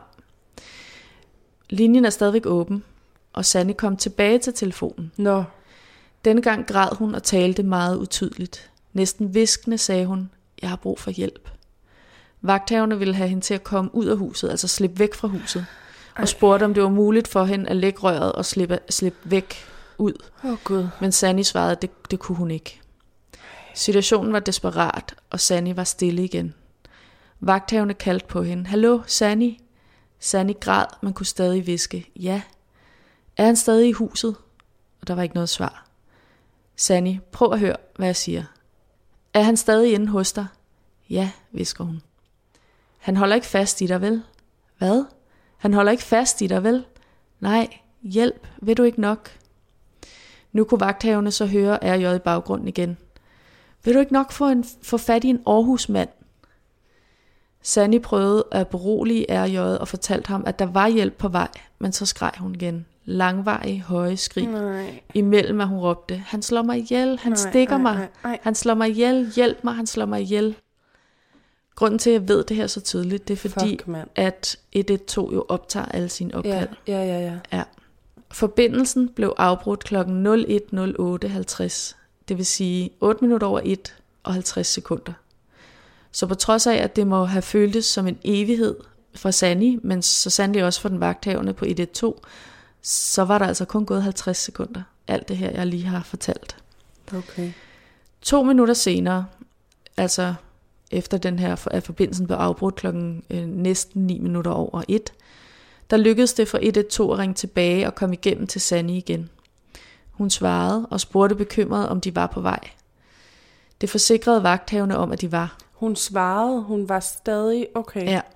Linjen er stadigvæk åben, og Sani kom tilbage til telefonen. Nå. Denne gang græd hun og talte meget utydeligt. Næsten hviskende sagde hun, jeg har brug for hjælp. Vagthaverne ville have hende til at komme ud af huset, altså slippe væk fra huset, og spurgte, om det var muligt for hende at lægge røret og slippe væk ud. Gud. Men Sanny svarede, at det kunne hun ikke. Situationen var desperat, og Sanny var stille igen. Vagthaverne kaldte på hende. Hallo, Sanny? Sanny græd, men kunne stadig hviske. Ja. Er han stadig i huset? Og der var ikke noget svar. Sanny, prøv at høre, hvad jeg siger. Er han stadig inde hos dig? Ja, hvisker hun. Han holder ikke fast i dig, vel? Hvad? Han holder ikke fast i dig, vel? Nej, hjælp, ved du ikke nok? Nu kunne vagthaverne så høre RJ i baggrunden igen. Vil du ikke nok få fat i en Aarhus-mand? Sanny prøvede at berolige RJ og fortalte ham, at der var hjælp på vej, men så skreg hun igen. Langvarige, høje skrig. Imellem at hun råbte, han slår mig ihjel, han stikker mig, han slår mig ihjel, hjælp mig, han slår mig ihjel. Grunden til, at jeg ved det her så tydeligt, det er fordi, at 112 jo optager alle sine opkald. Ja. Forbindelsen blev afbrudt kl. 01:08:50, det vil sige 8 minutter over 1 og 50 sekunder. Så på trods af, at det må have føltes som en evighed for Sanny, men så sandelig også for den vagthavende på 112, så var der altså kun gået 50 sekunder. Alt det her, jeg lige har fortalt. Okay. 2 minutter senere, altså efter den her, at forbindelsen blev afbrudt klokken næsten 9 minutter over 1, der lykkedes det for 112 at ringe tilbage og komme igennem til Sanny igen. Hun svarede og spurgte bekymret, om de var på vej. Det forsikrede vagthavende om, at de var. Hun svarede, hun var stadig okay. Ja.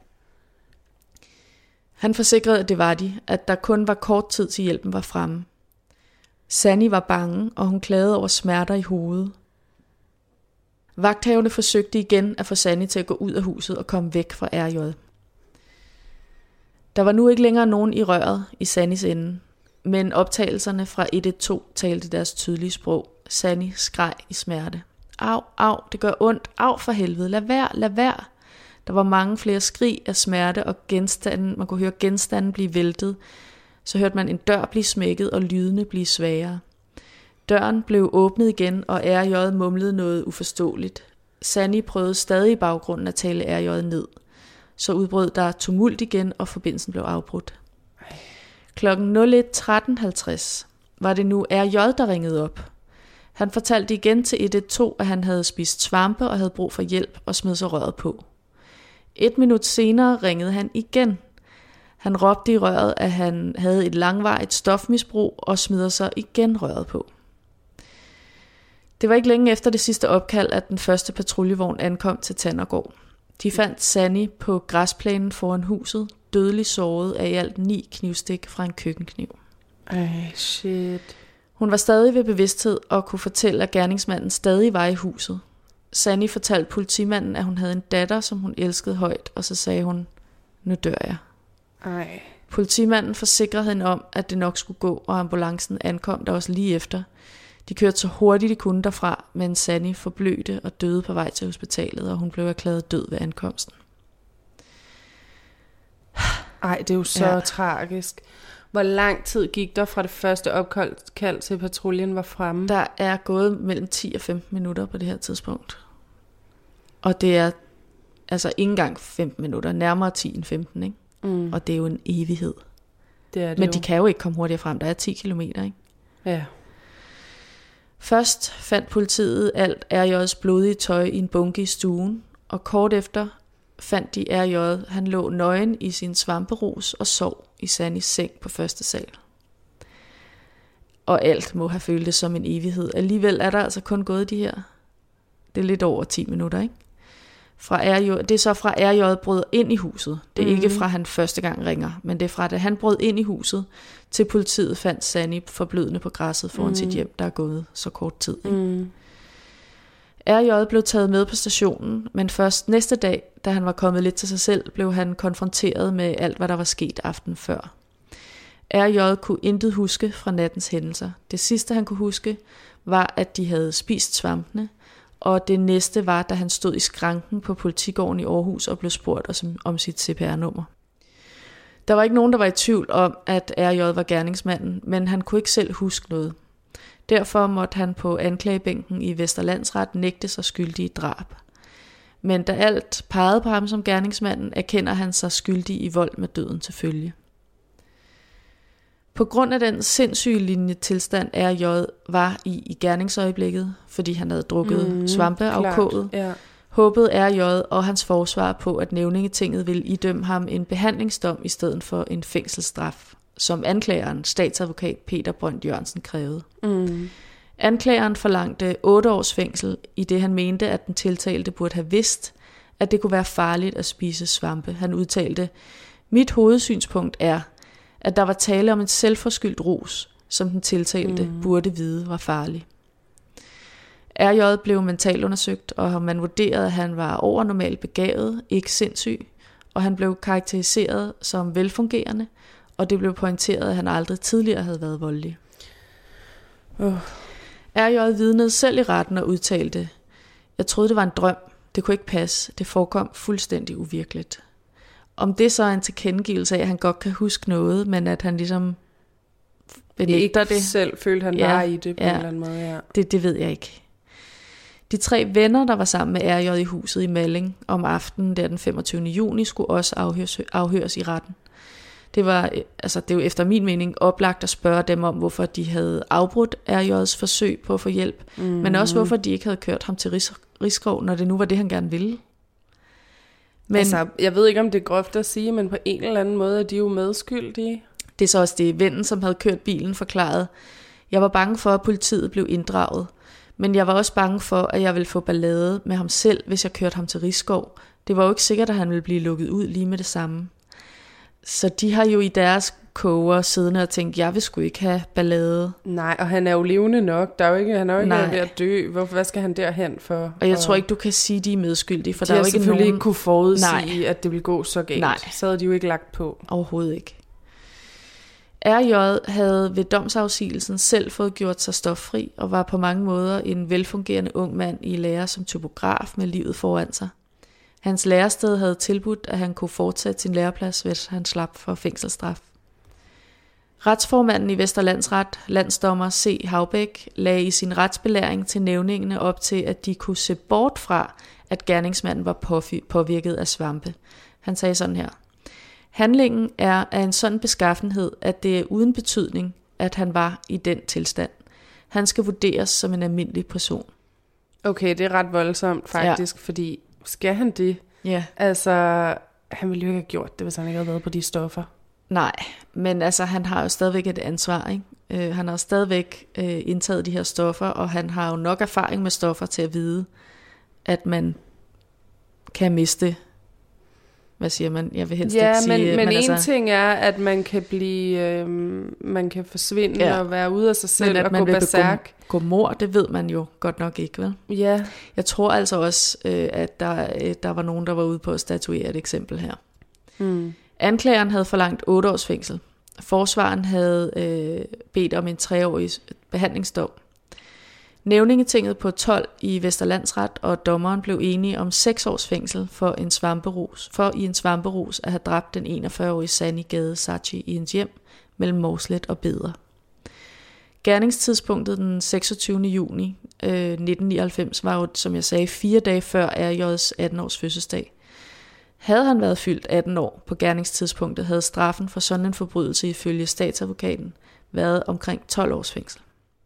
Han forsikrede, at det var de, at der kun var kort tid til hjælpen var fremme. Sanny var bange, og hun klagede over smerter i hovedet. Vagthavende forsøgte igen at få Sanny til at gå ud af huset og komme væk fra RJ. Der var nu ikke længere nogen i røret i Sannys ende, men optagelserne fra 112 talte deres tydelige sprog. Sanny skreg i smerte. Au, au, det gør ondt. Au for helvede, lad være. Der var mange flere skrig af smerte og genstande. Man kunne høre genstanden blive væltet. Så hørte man en dør blive smækket og lydene blive svagere. Døren blev åbnet igen, og RJ mumlede noget uforståeligt. Sanny prøvede stadig i baggrunden at tale RJ ned. Så udbrød der tumult igen, og forbindelsen blev afbrudt. Klokken 01:13:50 var det nu RJ, der ringede op. Han fortalte igen til 112, at han havde spist svampe og havde brug for hjælp og smed sig røret på. 1 minut senere ringede han igen. Han råbte i røret, at han havde et langvarigt stofmisbrug og smider sig igen røret på. Det var ikke længe efter det sidste opkald, at den første patruljevogn ankom til Tandergård. De fandt Sanny på græsplænen foran huset, dødelig såret af i alt 9 knivstik fra en køkkenkniv. Shit. Hun var stadig ved bevidsthed og kunne fortælle, at gerningsmanden stadig var i huset. Sanny fortalte politimanden, at hun havde en datter, som hun elskede højt, og så sagde hun, nu dør jeg. Politimanden forsikrede hende om, at det nok skulle gå, og ambulancen ankom der også lige efter. De kørte så hurtigt de kunne derfra, men Sanny forblødte og døde på vej til hospitalet, og hun blev erklæret død ved ankomsten. Det er jo så tragisk. Hvor lang tid gik der fra det første opkald til patruljen var fremme? Der er gået mellem 10 og 15 minutter på det her tidspunkt. Og det er altså ikke engang 15 minutter, nærmere 10 end 15, ikke? Og det er jo en evighed. Det er det. Men de kan jo ikke komme hurtigere frem, der er 10 kilometer, ikke? Ja. Først fandt politiet alt RJ's blodige tøj i en bunke i stuen, og kort efter fandt de RJ, han lå nøgen i sin svamperus og sov i Sannys seng på første sal. Og alt må have føltes som en evighed. Alligevel er der altså kun gået de her, det er lidt over 10 minutter, ikke? Det er så fra RJ brød ind i huset. Det er ikke fra han første gang ringer, men det er fra da han brød ind i huset, til politiet fandt Sanny forblødende på græsset foran sit hjem, der er gået så kort tid. RJ blev taget med på stationen, men først næste dag, da han var kommet lidt til sig selv, blev han konfronteret med alt, hvad der var sket aftenen før. RJ kunne intet huske fra nattens hændelser. Det sidste, han kunne huske, var, at de havde spist svampene, og det næste var, da han stod i skranken på politigården i Aarhus og blev spurgt om sit CPR-nummer. Der var ikke nogen, der var i tvivl om, at RJ var gerningsmanden, men han kunne ikke selv huske noget. Derfor måtte han på anklagebænken i Vestre Landsret nægte sig skyldig i drab. Men da alt pegede på ham som gerningsmanden, erkender han sig skyldig i vold med døden til følge. På grund af den sindssyge linjetilstand R.J. var i gerningsøjeblikket, fordi han havde drukket svampeafkoget, håbede R.J. og hans forsvar på, at nævningetinget ville idømme ham en behandlingsdom i stedet for en fængselsstraf, som anklageren, statsadvokat Peter Brønd Jørgensen, krævede. Anklageren forlangte 8 års fængsel, i det han mente, at den tiltalte burde have vidst, at det kunne være farligt at spise svampe. Han udtalte, mit hovedsynspunkt er, at der var tale om en selvforskyldt rus, som den tiltalte burde vide var farlig. R.J. blev mentalt undersøgt, og man vurderede, at han var overnormalt begavet, ikke sindssyg, og han blev karakteriseret som velfungerende, og det blev pointeret, at han aldrig tidligere havde været voldelig. R.J. vidnede selv i retten og udtalte, jeg troede, det var en drøm. Det kunne ikke passe. Det forekom fuldstændig uvirkeligt. Om det så er en tilkendegivelse af, at han godt kan huske noget, men at han ligesom benægter det. Selv følte han var i det på en eller anden måde. Ja. Det ved jeg ikke. De 3 venner, der var sammen med R.J. i huset i Malling om aftenen der den 25. juni, skulle også afhøres i retten. Det er jo efter min mening oplagt at spørge dem om, hvorfor de havde afbrudt R.J.'s forsøg på at få hjælp, men også hvorfor de ikke havde kørt ham til Risskov, når det nu var det, han gerne ville. Men altså, jeg ved ikke, om det er groft at sige, men på en eller anden måde er de jo medskyldige. Det er så også det, vennen, som havde kørt bilen, forklarede. Jeg var bange for, at politiet blev inddraget, men jeg var også bange for, at jeg ville få ballade med ham selv, hvis jeg kørte ham til Risskov. Det var jo ikke sikkert, at han ville blive lukket ud lige med det samme. Så de har jo i deres koger siddende og tænkt, jeg vil sgu ikke have ballade. Nej, og han er jo levende nok. Han er jo ikke ved at dø. Hvad skal han derhen for? Og jeg tror ikke, du kan sige, de er medskyldige, for de der er jo ikke selvfølgelig nogen... ikke kunne forudsige, at det ville gå så galt. Nej. Så havde de jo ikke lagt på. Overhovedet ikke. R.J. havde ved domsafsigelsen selv fået gjort sig stoffri, og var på mange måder en velfungerende ung mand i lære som typograf med livet foran sig. Hans lærested havde tilbudt, at han kunne fortsætte sin læreplads, hvis han slap for fængselsstraf. Retsformanden i Vesterlandsret, landsdommer C. Haubæk, lagde i sin retsbelæring til nævningene op til, at de kunne se bort fra, at gerningsmanden var påvirket af svampe. Han sagde sådan her. Handlingen er af en sådan beskaffenhed, at det er uden betydning, at han var i den tilstand. Han skal vurderes som en almindelig person. Okay, det er ret voldsomt faktisk, fordi skal han det? Ja. Altså, han ville jo ikke have gjort det, hvis han ikke havde været på de stoffer. Nej, men altså, han har jo stadigvæk et ansvar, ikke? Han har stadigvæk indtaget de her stoffer, og han har jo nok erfaring med stoffer til at vide, at man kan miste. Hvad siger man? Jeg vil helst ikke sige... Men en ting er, at man kan blive... man kan forsvinde og være ude af sig selv og gå berserk. Gå mord, det ved man jo godt nok ikke, vel? Ja. Jeg tror altså også, at der var nogen, der var ude på at statuere et eksempel her. Anklageren havde forlangt 8 års fængsel. Forsvaren havde bedt om en 3-årig behandlingsdom. Nævningetinget på 12 i Vesterlandsret og dommeren blev enige om 6 års fængsel for i en svamperus at have dræbt den 41-årige Sanni Gade Sachi i hendes hjem mellem Mårslet og Beder. Gerningstidspunktet den 26. juni 1999 var jo, som jeg sagde, 4 dage før R.J.'s 18-års fødselsdag. Havde han været fyldt 18 år på gerningstidspunktet, havde straffen for sådan en forbrydelse ifølge statsadvokaten været omkring 12 års fængsel.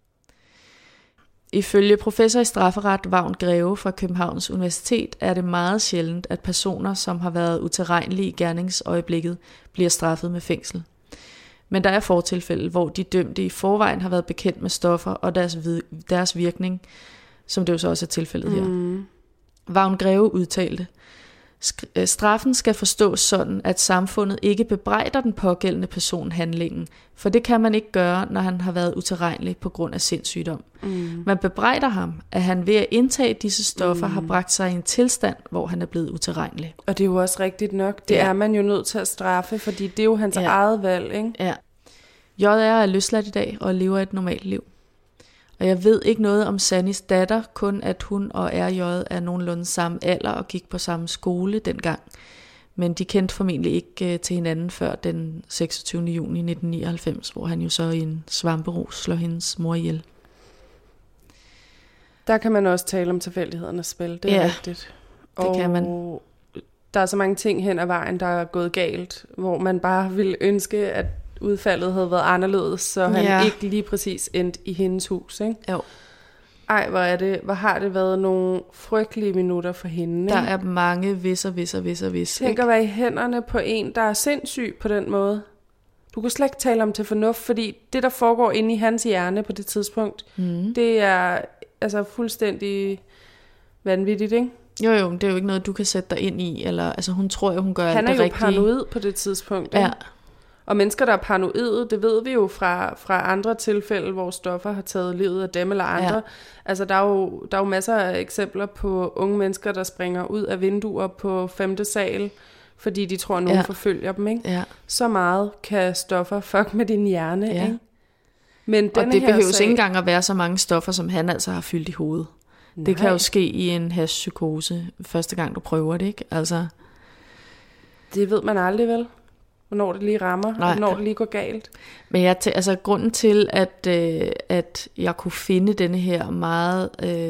Ifølge professor i strafferet Vagn Greve fra Københavns Universitet er det meget sjældent, at personer, som har været utilregnelige i gerningsøjeblikket, bliver straffet med fængsel. Men der er fortilfælde, hvor de dømte i forvejen har været bekendt med stoffer og deres virkning, som det jo så også er tilfældet her. Vagn Greve udtalte, straffen skal forstås sådan, at samfundet ikke bebrejder den pågældende person handlingen, for det kan man ikke gøre, når han har været utilregnelig på grund af sindssygdom. Man bebrejder ham, at han ved at indtage disse stoffer har bragt sig i en tilstand, hvor han er blevet utilregnelig. Og det er jo også rigtigt nok. Det er man jo nødt til at straffe, fordi det er jo hans eget valg, ikke? Ja. J.R. er løsladt i dag og lever et normalt liv. Og jeg ved ikke noget om Sannis datter, kun at hun og R.J. er nogenlunde samme alder og gik på samme skole dengang. Men de kendte formentlig ikke til hinanden før den 26. juni 1999, hvor han jo så i en svamperus slår hendes mor ihjel. Der kan man også tale om tilfældighedernes spil, det er rigtigt. Det kan man. Der er så mange ting hen ad vejen, der er gået galt, hvor man bare ville ønske, at udfaldet havde været anderledes, så han ikke lige præcis endte i hendes hus, ikke? Jo. Ej, hvor har det været nogle frygtelige minutter for hende, Der ikke? er mange hvis. Tænk at være i hænderne på en, der er sindssyg på den måde. Du kan slet ikke tale om til fornuft, fordi det, der foregår inde i hans hjerne på det tidspunkt, det er altså fuldstændig vanvittigt, ikke? Jo, det er jo ikke noget, du kan sætte dig ind i. Eller, altså, hun tror jo, hun gør alt det rigtige. Han er jo paranoid på det tidspunkt, ikke? Ja. Og mennesker, der er paranoide, det ved vi jo fra andre tilfælde, hvor stoffer har taget livet af dem eller andre. Ja. Altså, der er jo masser af eksempler på unge mennesker, der springer ud af vinduer på 5. sal, fordi de tror, at nogen forfølger dem, ikke? Ja. Så meget kan stoffer fuck med din hjerne, ikke? Men og det behøves ikke engang at være så mange stoffer, som han altså har fyldt i hovedet. Nej. Det kan jo ske i en hashpsykose, første gang du prøver det, ikke? Altså, det ved man aldrig, vel? Hvornår det lige rammer, og hvornår det lige går galt. Men altså grunden til, at jeg kunne finde denne her meget,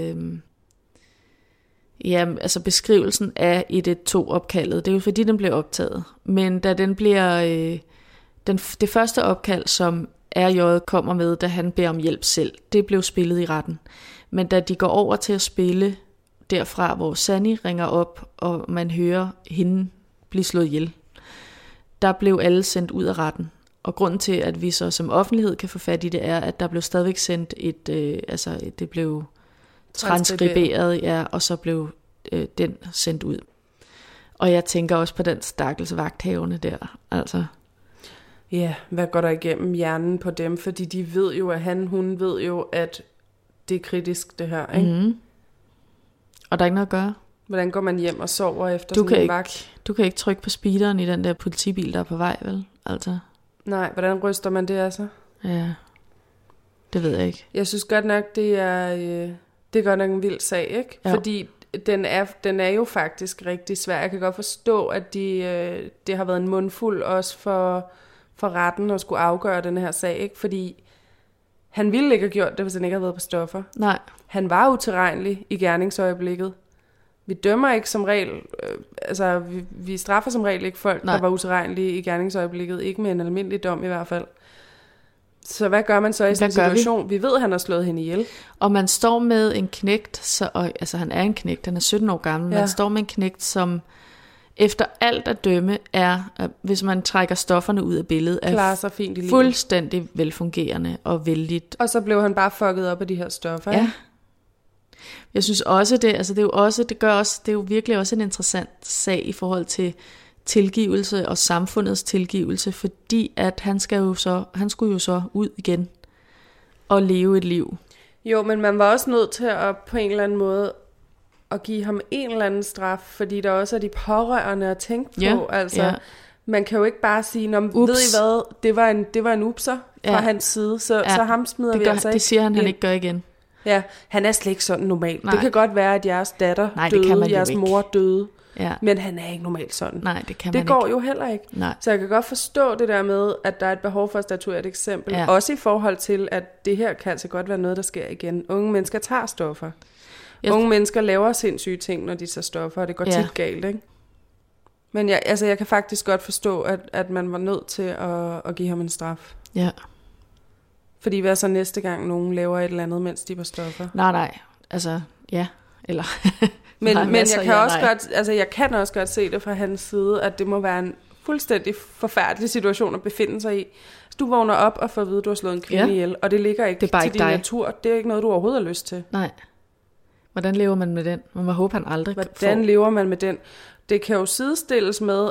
altså beskrivelsen af 112-opkaldet, det er jo fordi, den bliver optaget. Men da den bliver, det første opkald, som RJ kommer med, da han beder om hjælp selv, det blev spillet i retten. Men da de går over til at spille derfra, hvor Sanni ringer op, og man hører hende blive slået ihjel, der blev alle sendt ud af retten. Og grunden til, at vi så som offentlighed kan få fat i det, er, at der blev stadigvæk sendt det blev transkriberet, og så blev den sendt ud. Og jeg tænker også på den stakkels vagthavende der, altså. Ja, hvad går der igennem hjernen på dem? Fordi de ved jo, at hun ved jo, at det er kritisk, det her, ikke? Mm-hmm. Og der er ikke noget at gøre. Hvordan går man hjem og sover efter sådan en vagt? Du kan ikke trykke på speederen i den der politibil, der er på vej, vel? Altså. Nej, hvordan ryster man det altså? Ja, det ved jeg ikke. Jeg synes godt nok, det er godt nok en vild sag, ikke? Ja. Fordi den er jo faktisk rigtig svær. Jeg kan godt forstå, at det har været en mundfuld også for retten at skulle afgøre den her sag, ikke? Fordi han ville ikke have gjort det, hvis han ikke havde været på stoffer. Nej. Han var utilregnelig i gerningsøjeblikket. Vi dømmer ikke som regel, vi straffer som regel ikke folk, der var utilregnelige i gerningsøjeblikket. Ikke med en almindelig dom i hvert fald. Så hvad gør man så i sådan en situation? Vi ved, at han har slået hende ihjel. Og man står med en knægt, altså han er en knægt, han er 17 år gammel. Ja. Man står med en knægt, som efter alt at dømme er, hvis man trækker stofferne ud af billedet, er fint i fuldstændig velfungerende og vældigt. Og så blev han bare fucket op af de her stoffer. Ja. Jeg synes også det er jo virkelig også en interessant sag i forhold til tilgivelse og samfundets tilgivelse, fordi at han skulle jo så ud igen og leve et liv. Jo, men man var også nødt til at på en eller anden måde at give ham en eller anden straf, fordi der også er de pårørende at tænke på. Man kan jo ikke bare sige, ved I hvad, det var en upser fra hans side, så ham smider vi altså ikke. Det siger han ikke gør igen. Ja, han er slet ikke sådan normalt. Nej. Det kan godt være, at jeres datter døde, jeres mor døde, men han er ikke normalt sådan. Nej, det kan man ikke. Det går jo heller ikke. Nej. Så jeg kan godt forstå det der med, at der er et behov for at statuere et eksempel. Ja. Også i forhold til, at det her kan altså godt være noget, der sker igen. Unge mennesker tager stoffer. Unge mennesker laver sindssyge ting, når de tager stoffer, og det går tit galt, ikke? Men jeg kan faktisk godt forstå, at man var nødt til at give ham en straf. Ja. Fordi hvad så næste gang nogen laver et eller andet, mens de var stoffer? Nej. Altså, ja. Eller men jeg kan også godt se det fra hans side, at det må være en fuldstændig forfærdelig situation at befinde sig i. Så du vågner op og får at vide, at du har slået en kvinde ihjel, og det ligger ikke til din natur. Det er ikke noget, du overhovedet har lyst til. Nej. Hvordan lever man med den? Man må håbe, han aldrig Hvordan lever man med den? Det kan jo sidestilles med,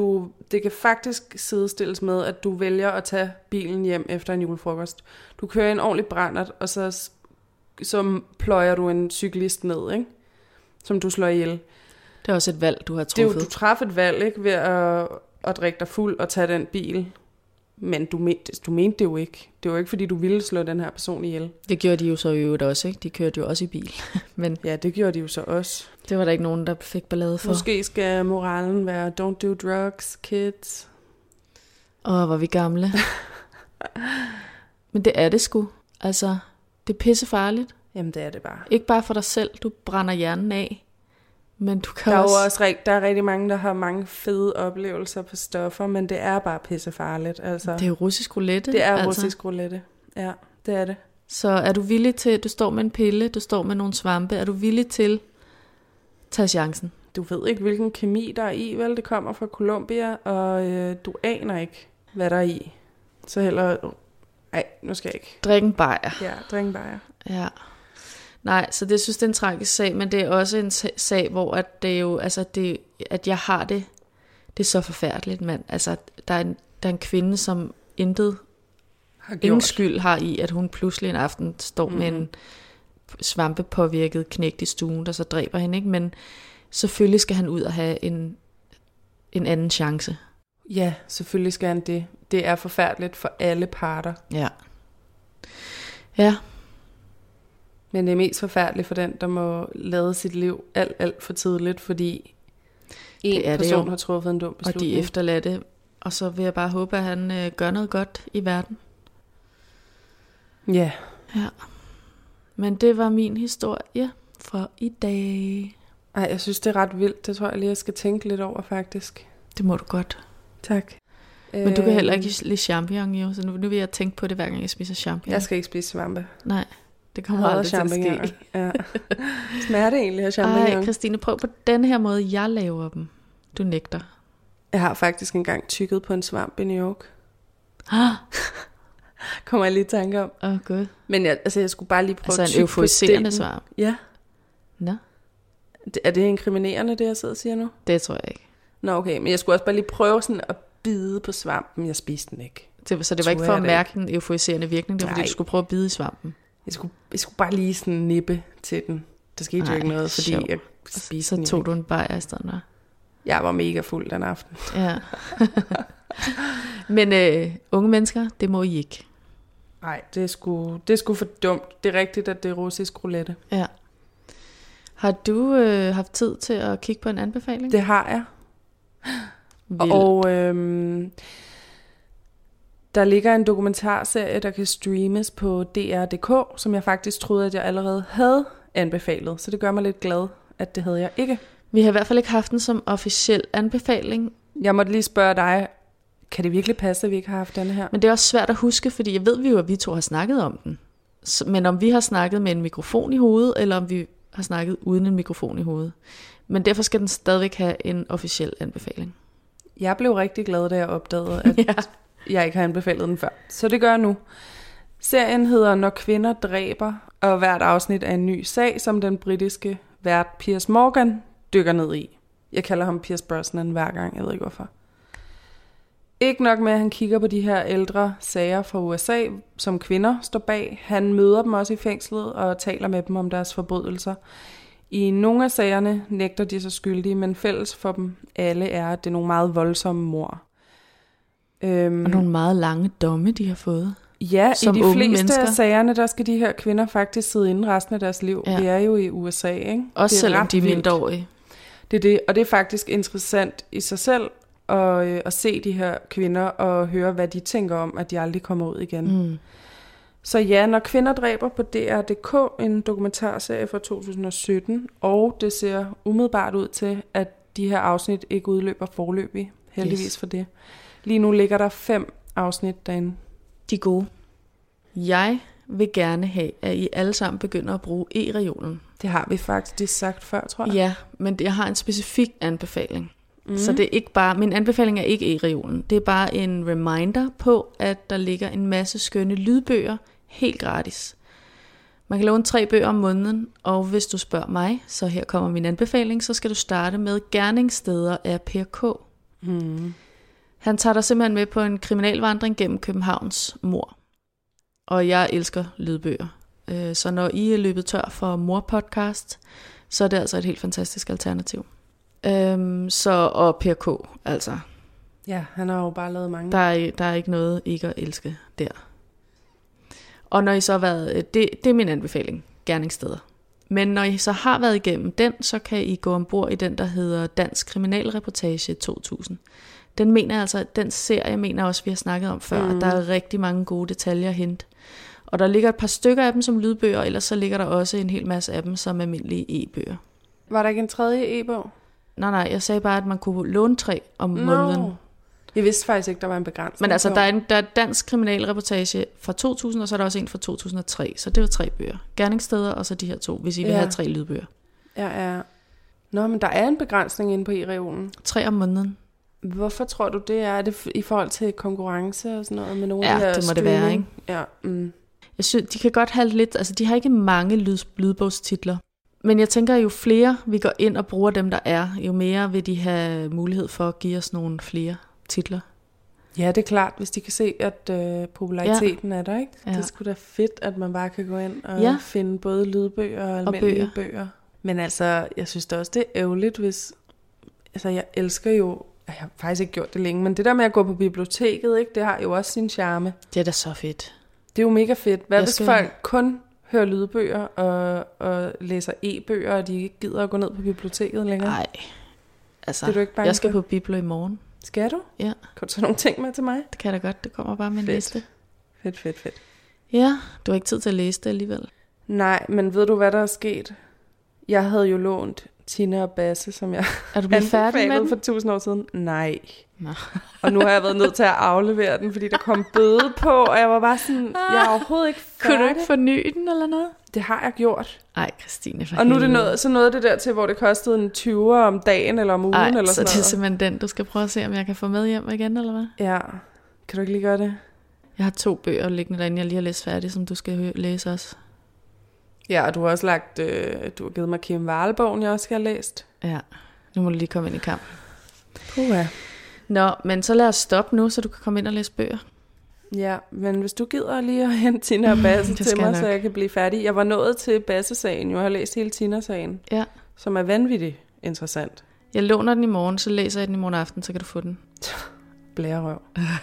at du vælger at tage bilen hjem efter en julefrokost. Du kører en ordentlig brændert, og så pløjer du en cyklist ned, ikke? Som du slår ihjel. Det er også et valg, du har truffet. Du træffer et valg, ikke? Ved at drikke dig fuld og tage den bil. Men du mente det jo ikke. Det var ikke, fordi du ville slå den her person ihjel. Det gjorde de jo så i øvrigt også, ikke? De kørte jo også i bil. Men ja, det gjorde de jo så også. Det var der ikke nogen, der fik ballade for. Måske skal moralen være, don't do drugs, kids. Hvor vi gamle. Men det er det sgu. Altså, det er pissefarligt. Jamen, det er det bare. Ikke bare for dig selv, du brænder hjernen af. Men du kan Der er også... jo også der er rigtig mange, der har mange fede oplevelser på stoffer, men det er bare pissefarligt. Altså. Det er jo russisk roulette. Det er russisk roulette. Ja, det er det. Så er du villig til, du står med en pille, du står med nogle svampe, er du villig til at tage chancen? Du ved ikke, hvilken kemi der er i, vel? Det kommer fra Colombia, og du aner ikke, hvad der er i. Så heller... Ej, nu skal jeg ikke. Drik en bajer. Ja, drik en bajer. Ja. Nej, så det synes jeg er en tragisk sag, men det er også en sag, hvor at det jo, altså det, at jeg har det, det er så forfærdeligt, mand. Altså, der er en kvinde, som ingen skyld har i, at hun pludselig en aften står med en svampepåvirket knægt i stuen, der så dræber hende, ikke? Men selvfølgelig skal han ud og have en anden chance. Ja, selvfølgelig skal han det. Det er forfærdeligt for alle parter. Ja. Ja. Men det er mest forfærdeligt for den, der må lade sit liv alt for tidligt, fordi en person har truffet en dum beslutning. Og de efterladte. Og så vil jeg bare håbe, at han gør noget godt i verden. Ja. Ja. Men det var min historie for i dag. Ej, jeg synes, det er ret vildt. Det tror jeg lige, jeg skal tænke lidt over, faktisk. Det må du godt. Tak. Men du kan heller ikke lide champignon, jo. Så nu vil jeg tænke på det, hver gang jeg spiser champignon. Jeg skal ikke spise svampe. Nej, det kommer aldrig til at ske. Ja. Smager det egentlig af champignon? Ej, Christine, prøv på den her måde, jeg laver dem. Du nægter. Jeg har faktisk engang tykket på en svamp i New York. Kommer jeg lige i tanke om. God. Men jeg skulle bare lige prøve at tykke en euforiserende svamp? Ja. Nå. Er det inkriminerende, det jeg sidder og siger nu? Det tror jeg ikke. Nå, okay. Men jeg skulle også bare lige prøve sådan at bide på svampen. Jeg spiste den ikke. Så det var ikke for at mærke den euforiserende virkning? Det var fordi, du skulle prøve at bide i svampen? Jeg skulle bare lige sådan nippe til den. Der skete jo ikke noget, fordi jeg spiste den. Så tog du en bajer i stedet, der? Jeg var mega fuld den aften. Ja. Men unge mennesker, det må I ikke. Nej, det er sgu for dumt. Det er rigtigt, at det er russisk roulette. Ja. Har du haft tid til at kigge på en anbefaling? Det har jeg. Vildt. Og der ligger en dokumentarserie, der kan streames på DR.dk, som jeg faktisk troede, at jeg allerede havde anbefalet. Så det gør mig lidt glad, at det havde jeg ikke. Vi har i hvert fald ikke haft den som officiel anbefaling. Jeg måtte lige spørge dig, kan det virkelig passe, at vi ikke har haft denne her? Men det er også svært at huske, fordi jeg ved jo, at vi to har snakket om den. Men om vi har snakket med en mikrofon i hovedet, eller om vi har snakket uden en mikrofon i hovedet. Men derfor skal den stadigvæk have en officiel anbefaling. Jeg blev rigtig glad, da jeg opdagede, at jeg ikke har anbefalet den før. Så det gør jeg nu. Serien hedder Når kvinder dræber, og hvert afsnit er en ny sag, som den britiske vært Piers Morgan dykker ned i. Jeg kalder ham Piers Brosnan hver gang, jeg ved ikke hvorfor. Ikke nok med, at han kigger på de her ældre sager fra USA, som kvinder står bag. Han møder dem også i fængslet og taler med dem om deres forbrydelser. I nogle af sagerne nægter de sig skyldige, men fælles for dem alle er, at det er nogle meget voldsomme mord. Og nogle meget lange domme, de har fået. Ja, som i de fleste mennesker. af sagerne, der skal de her kvinder faktisk sidde inde resten af deres liv. Ja. Det er jo i USA, ikke? Også det selvom de er mindreårige. Det er det, og det er faktisk interessant i sig selv at se de her kvinder og høre, hvad de tænker om, at de aldrig kommer ud igen. Mm. Så ja, Når kvinder dræber på DR.dk, en dokumentarserie fra 2017, og det ser umiddelbart ud til, at de her afsnit ikke udløber forløbig, heldigvis for det. Lige nu ligger der 5 afsnit derinde. De er gode. Jeg vil gerne have, at I alle sammen begynder at bruge e-reolen. Det har vi faktisk sagt før, tror jeg. Ja, men jeg har en specifik anbefaling. Så det er ikke bare, min anbefaling er ikke e-reolen. Det er bare en reminder på, at der ligger en masse skønne lydbøger helt gratis. Man kan låne 3 bøger om måneden, og hvis du spørger mig, så her kommer min anbefaling, så skal du starte med Gerningssteder af Per K. Mm. Han tager dig simpelthen med på en kriminalvandring gennem Københavns mord. Og jeg elsker lydbøger. Så når I er løbet tør for mordpodcast, så er det altså et helt fantastisk alternativ. Og Per K, altså. Ja, han har jo bare lavet mange. Der er ikke noget ikke at elske der. Og når I så har været, det er min anbefaling, Gerningssteder. Men når I så har været igennem den, så kan I gå ombord i den, der hedder Dansk Kriminalreportage 2000. Den mener altså, den serie mener også, vi har snakket om før, at der er rigtig mange gode detaljer at hente. Og der ligger et par stykker af dem som lydbøger, ellers så ligger der også en hel masse af dem som almindelige e-bøger. Var der ikke en tredje e-bog? Nej, jeg sagde bare, at man kunne låne 3 om måneden. Jeg vidste faktisk ikke, der var en begrænsning. Men altså, der er dansk kriminalreportage fra 2000, og så er der også en fra 2003. Så det var 3 bøger. Gerningssteder, og så de her 2, hvis I vil have 3 lydbøger. Ja. Nå, men der er en begrænsning inde på e-reolen. 3 om måneden. Hvorfor tror du det er? Er det i forhold til konkurrence og sådan noget med nogle af de her det må streaming? det være, ikke? Ja. Jeg synes, de kan godt have lidt, altså de har ikke mange lydbogstitler. Men jeg tænker, jo flere vi går ind og bruger dem, der er, jo mere vil de have mulighed for at give os nogle flere titler. Ja, det er klart, hvis de kan se, at populariteten er der, ikke? Ja. Det er sgu da fedt, at man bare kan gå ind og finde både lydbøger og almindelige bøger. Men altså, jeg synes da også, det er ærgerligt, hvis... Altså, jeg elsker jo... Jeg har faktisk ikke gjort det længe, men det der med at gå på biblioteket, ikke, det har jo også sin charme. Det er da så fedt. Det er jo mega fedt. Hvad hvis folk kun hører lydbøger og læser e-bøger, og de ikke gider at gå ned på biblioteket længere? Nej, altså, du ikke jeg skal på Biblo i morgen. Skal du? Ja. Kan du tage nogle ting med til mig? Det kan jeg da godt, det kommer bare med en liste. Fedt. Ja, du har ikke tid til at læse det alligevel. Nej, men ved du, hvad der er sket? Jeg havde jo lånt Tina og Basse, som jeg anbefalede for 1000 år siden. Nej. Nå. Og nu har jeg været nødt til at aflevere den, fordi der kom bøde på, og jeg var bare sådan, jeg er overhovedet ikke færdig. Kunne du ikke forny den eller noget? Det har jeg gjort. Ej, Christine, for og nu er det noget det der til, hvor det kostede en 20'er om dagen eller om ugen. Eller sådan så det er noget. simpelthen den, du skal prøve at se, om jeg kan få med hjem igen, eller hvad? Ja. Kan du ikke lige gøre det? Jeg har 2 bøger liggende derinde, jeg lige har læst færdig, som du skal læse også. Ja, og du har også lagt, du har givet mig Kim Wahl-bogen, jeg også skal have læst. Ja, nu må du lige komme ind i kamp. Puha. Nå, men så lad os stoppe nu, så du kan komme ind og læse bøger. Ja, men hvis du gider lige at hente Tina og Basse til mig, så jeg kan blive færdig. Jeg var nået til Basse-sagen, jeg har læst hele Tina-sagen, som er vanvittigt interessant. Jeg låner den i morgen, så læser jeg den i morgen aften, så kan du få den. Blærerøv.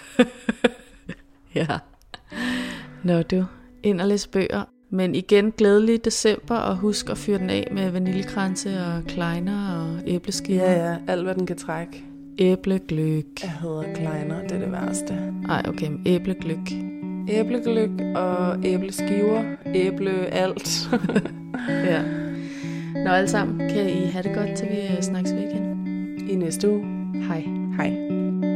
Ja. Nå du, ind og læse bøger. Men igen, glædelig december, og husk at fyre den af med vaniljekranse og kleiner og æbleskiver. Ja, alt hvad den kan trække. Æblegløk. Jeg hader kleiner, det er det værste. Ej, okay, æblegløk. Æblegløk og æbleskiver, alt. Ja. Nå, alle sammen, kan I have det godt, til vi snakkes ved igen. I næste uge. Hej. Hej.